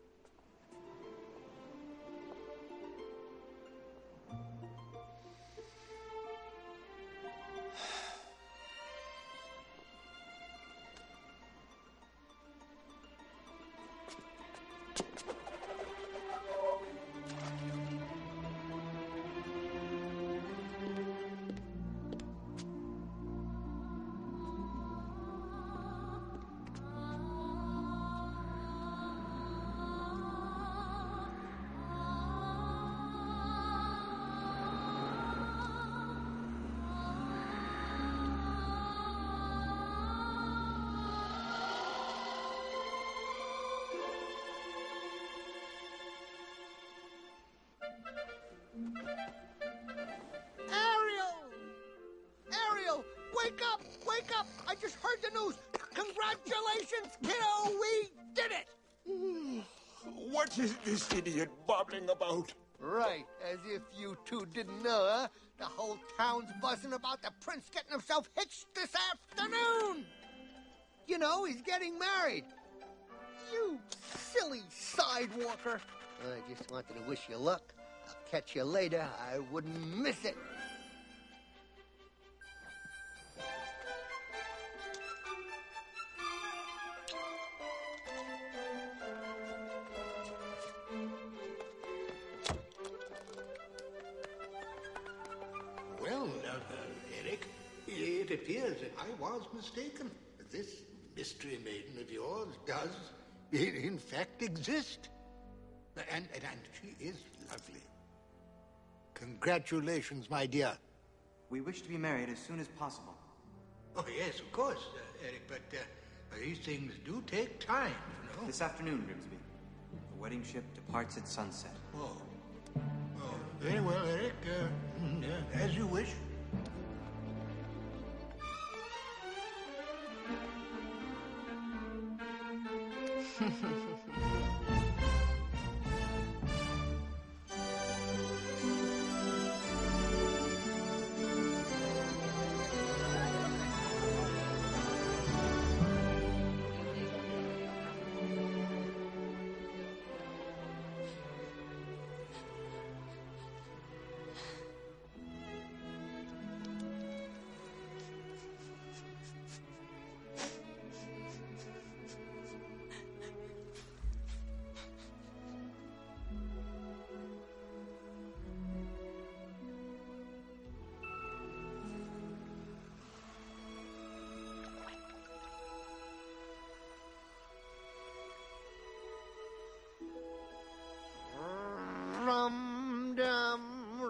Ariel! Wake up! Wake up! I just heard the news! Congratulations, kiddo! We did it! What is this idiot babbling about? Right, as if you two didn't know, huh? The whole town's buzzing about the prince getting himself hitched this afternoon! You know, he's getting married. You silly sidewalker. I just wanted to wish you luck. I'll catch you later. I wouldn't miss it. Well, Eric, it appears that I was mistaken. This mystery maiden of yours does, in fact, exist. And she is lovely. Congratulations, my dear. We wish to be married as soon as possible. Oh, yes, of course, Eric, but these things do take time, you know. This afternoon, Grimsby. The wedding ship departs at sunset. Oh. Oh, very well, Eric. As you wish.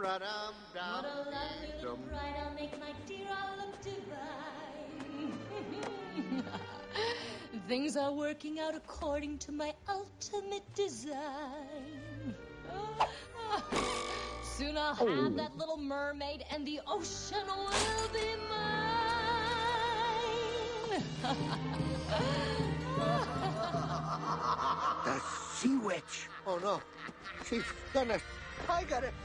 Da-da-dum-dum. What a lovely little bride I'll make, my dear, I'll look divine. Things are working out according to my ultimate design. Soon I'll have that little mermaid and the ocean will be mine. The sea witch. Oh, no. She's gonna... I got it.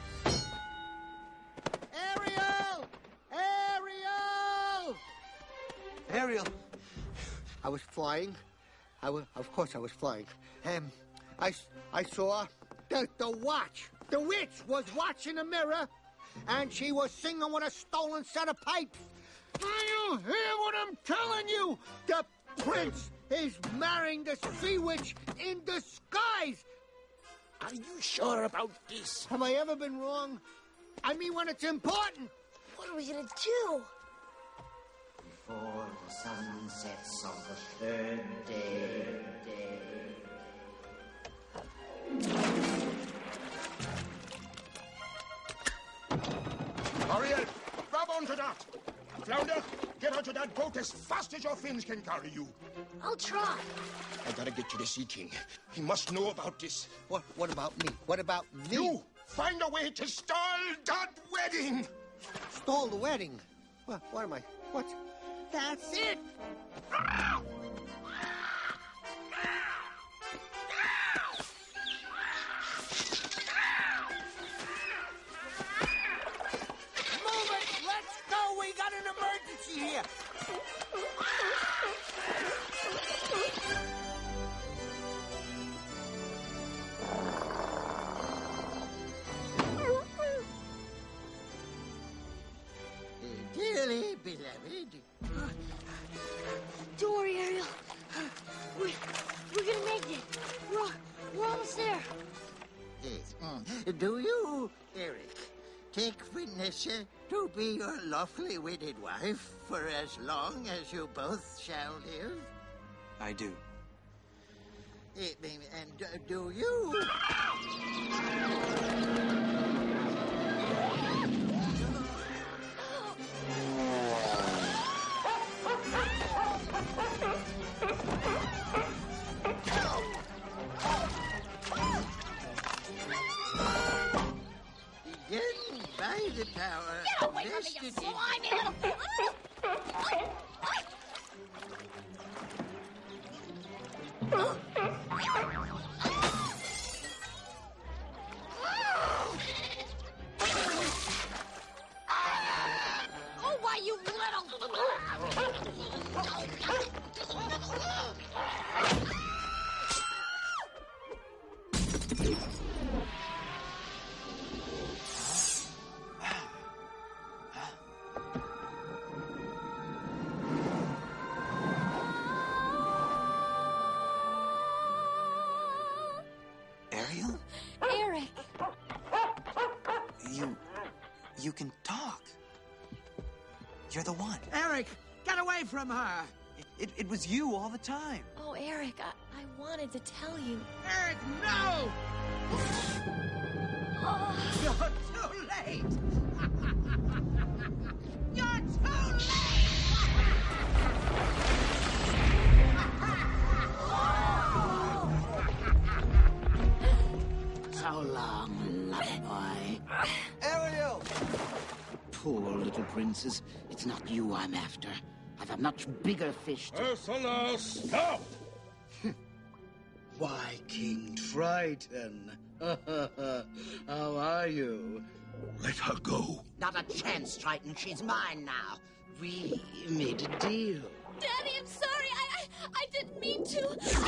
Ariel! Ariel! Ariel! I was flying. Of course I was flying. I saw the watch. The witch was watching a mirror, and she was singing with a stolen set of pipes. Do you hear what I'm telling you? The prince is marrying the sea witch in disguise. Are you sure about this? Have I ever been wrong? I mean, when it's important. What are we gonna do? Before the sun sets on the third day. Ariel, grab onto that. Flounder, get onto that boat as fast as your fins can carry you. I'll try. I gotta get to the Sea King. He must know about this. What about me? What about me? You! Find a way to stall that wedding! Stall the wedding? What am I? What? That's it! Move it! Let's go! We got an emergency here! Dearly beloved. Don't worry, Ariel. We're gonna make it. We're almost there. Yes. Do you, Eric, take witness to be your lawfully wedded wife for as long as you both shall live? I do. And do you... Begin by the power Get of away from me, you destiny. slimy little... Oh, why, you little... Ariel? Eric! You can talk. You're the one. Eric, get away from her! It was you all the time. Oh, Eric, I wanted to tell you. Eric, no! You're too late! You're too So long, lovely boy. Ariel! Poor little princess. It's not you I'm after. I've a much bigger fish to... Ursula, stop! Why, King Triton? How are you? Let her go. Not a chance, Triton. She's mine now. We made a deal. Daddy, I'm sorry. I didn't mean to.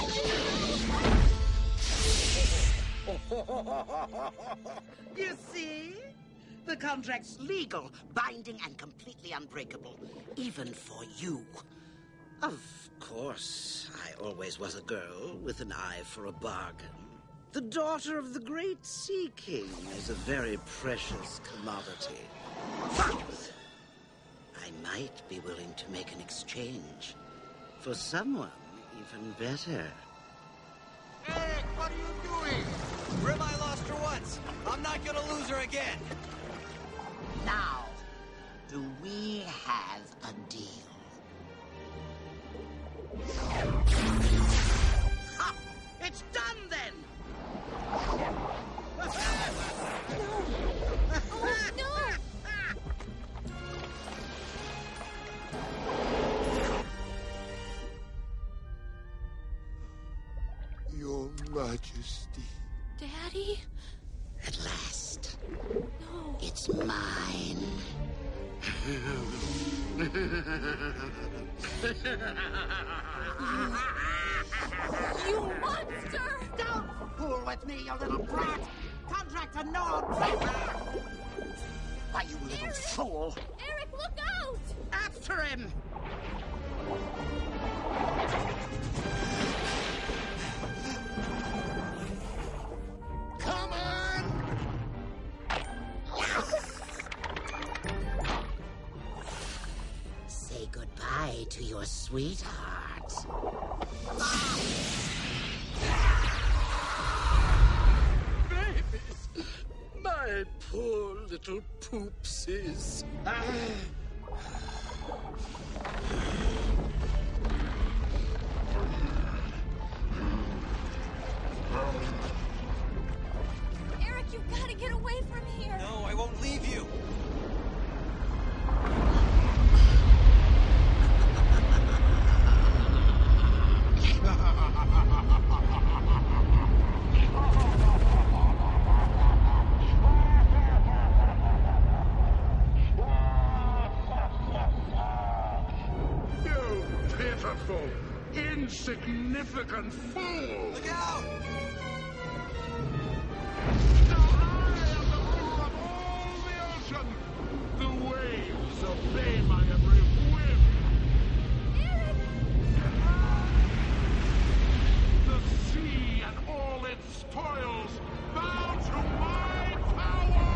You see? The contract's legal, binding, and completely unbreakable. Even for you. Of course, I always was a girl with an eye for a bargain. The daughter of the great Sea King is a very precious commodity. But I might be willing to make an exchange for someone even better. Eric, what are you doing? Ribeye lost her once. I'm not gonna lose her again. It's mine. You monster! Don't fool with me, you little brat! Contract unknown! Why, you little fool! Eric, look out! After him! Come on! Say goodbye to your sweetheart. Babies! My poor little poopsies. Eric, you've got to get away from here. No, I won't leave you. You pitiful, insignificant fool! Look out! The waves obey my every whim. The sea and all its toils bow to my power!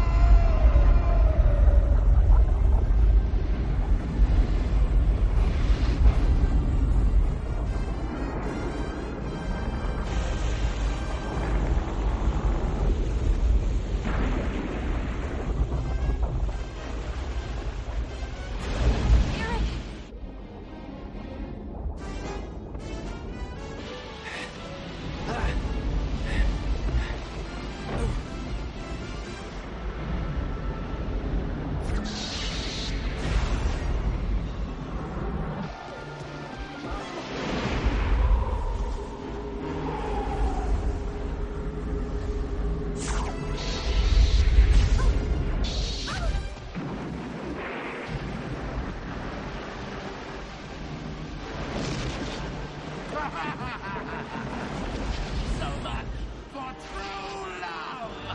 So much for true love!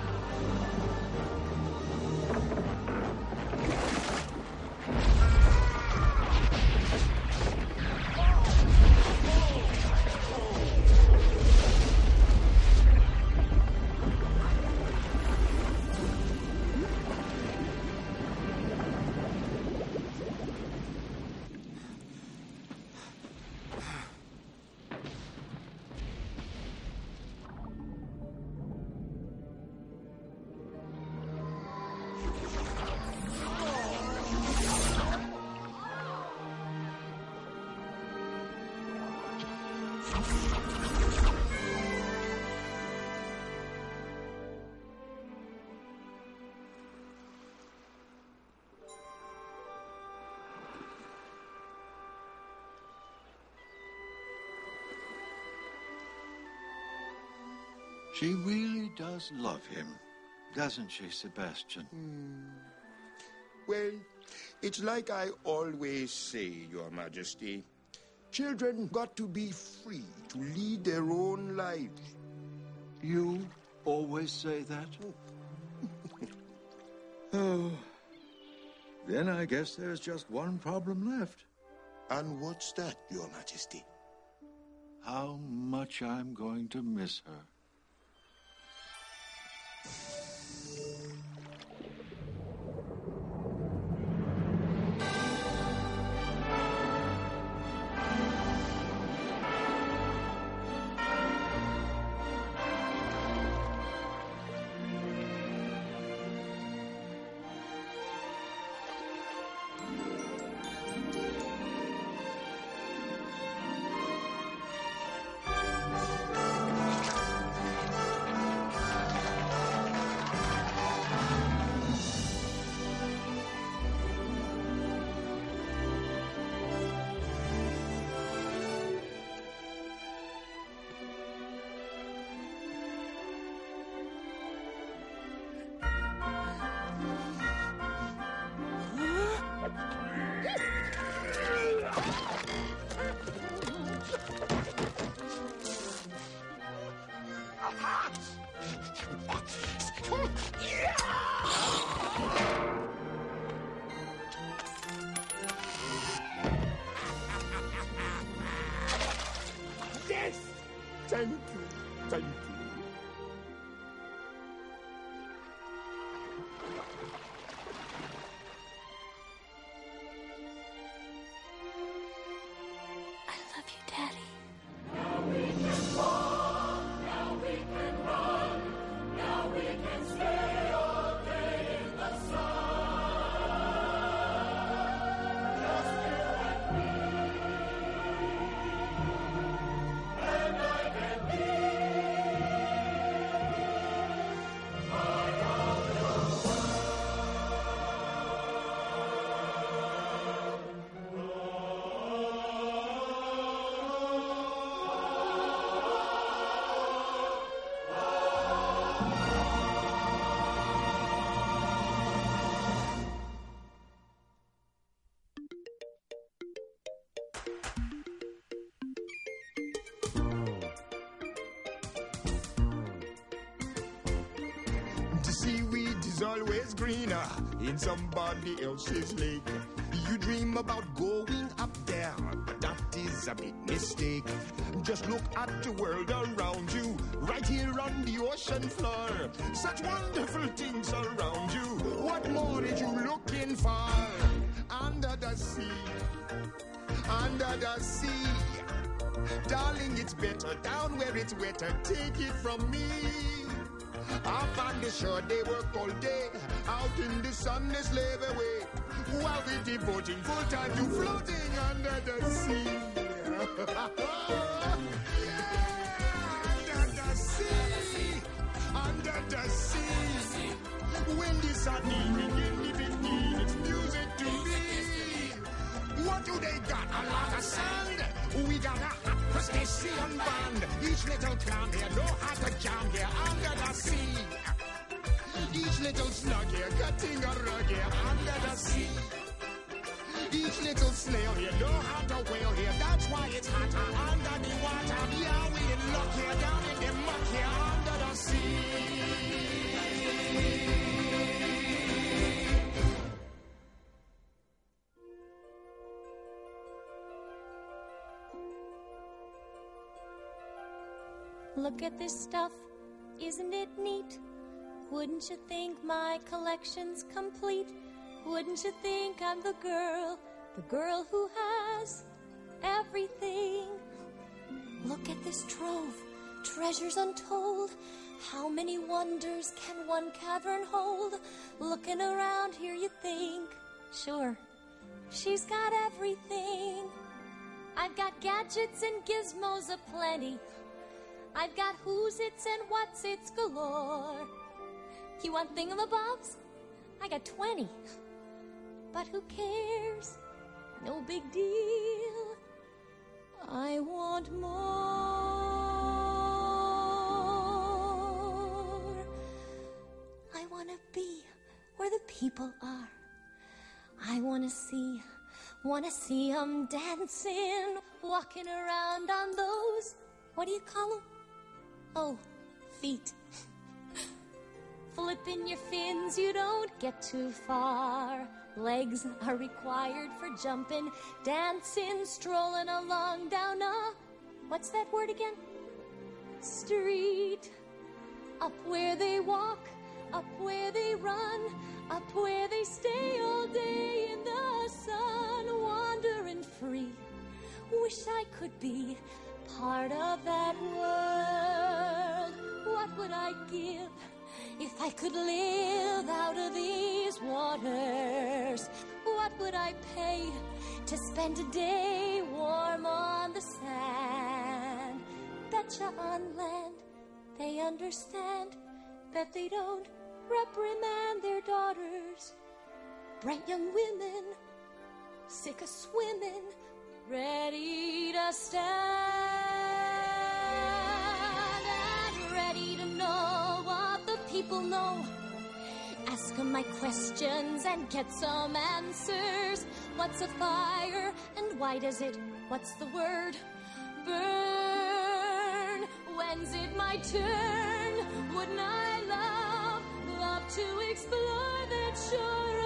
She really does love him, doesn't she, Sebastian? Well, it's like I always say, Your Majesty. Children got to be free to lead their own lives. You always say that? Oh, then I guess there's just one problem left. And what's that, Your Majesty? How much I'm going to miss her. I love you, Daddy. Now we can walk, now we can run, now we can stay all day in the sun. Just you and me, and I can be part of your The seaweed is always greener in somebody else's lake. You dream about going up there, but that is a big mistake. Just look at the world around you, right here on the ocean floor. Such wonderful things around you. What more are you looking for? Under the sea, under the sea. Darling, it's better down where it's wetter. Take it from me. Up on the shore, they work all day. Out in the sun, they slave away. While we're devoting full time to floating under the sea. Under the sea. Under the sea. When the sun begin the beginning, it's music to me. What do they got? A lot of sand. We got a hot crustacean band. Each little clown here know how to jam here under the sea. Each little slug here cutting a rug here under the sea. Each little snail here know how to whale here. That's why it's hotter under the water. Yeah, we in luck here down in the muck here under the sea. Look at this stuff, isn't it neat? Wouldn't you think my collection's complete? Wouldn't you think I'm the girl who has everything? Look at this trove, treasures untold. How many wonders can one cavern hold? Looking around here you think, sure, she's got everything. I've got gadgets and gizmos aplenty. I've got who's its and what's its galore. You want thingamabobs? I got 20. But who cares? No big deal. I want more. I want to be where the people are. I want to see them dancing, walking around on those, what do you call them? Oh, feet. Flipping your fins, you don't get too far. Legs are required for jumping, dancing, strolling along down a, what's that word again? Street. Up where they walk, up where they run, up where they stay all day in the sun, wandering free. Wish I could be part of that world. What would I give if I could live out of these waters? What would I pay to spend a day warm on the sand? Betcha on land they understand that they don't reprimand their daughters. Bright young women, sick of swimming, ready to stand and ready to know what the people know. Ask them my questions and get some answers. What's a fire and why does it, what's the word, burn? When's it my turn? Wouldn't I love to explore that shore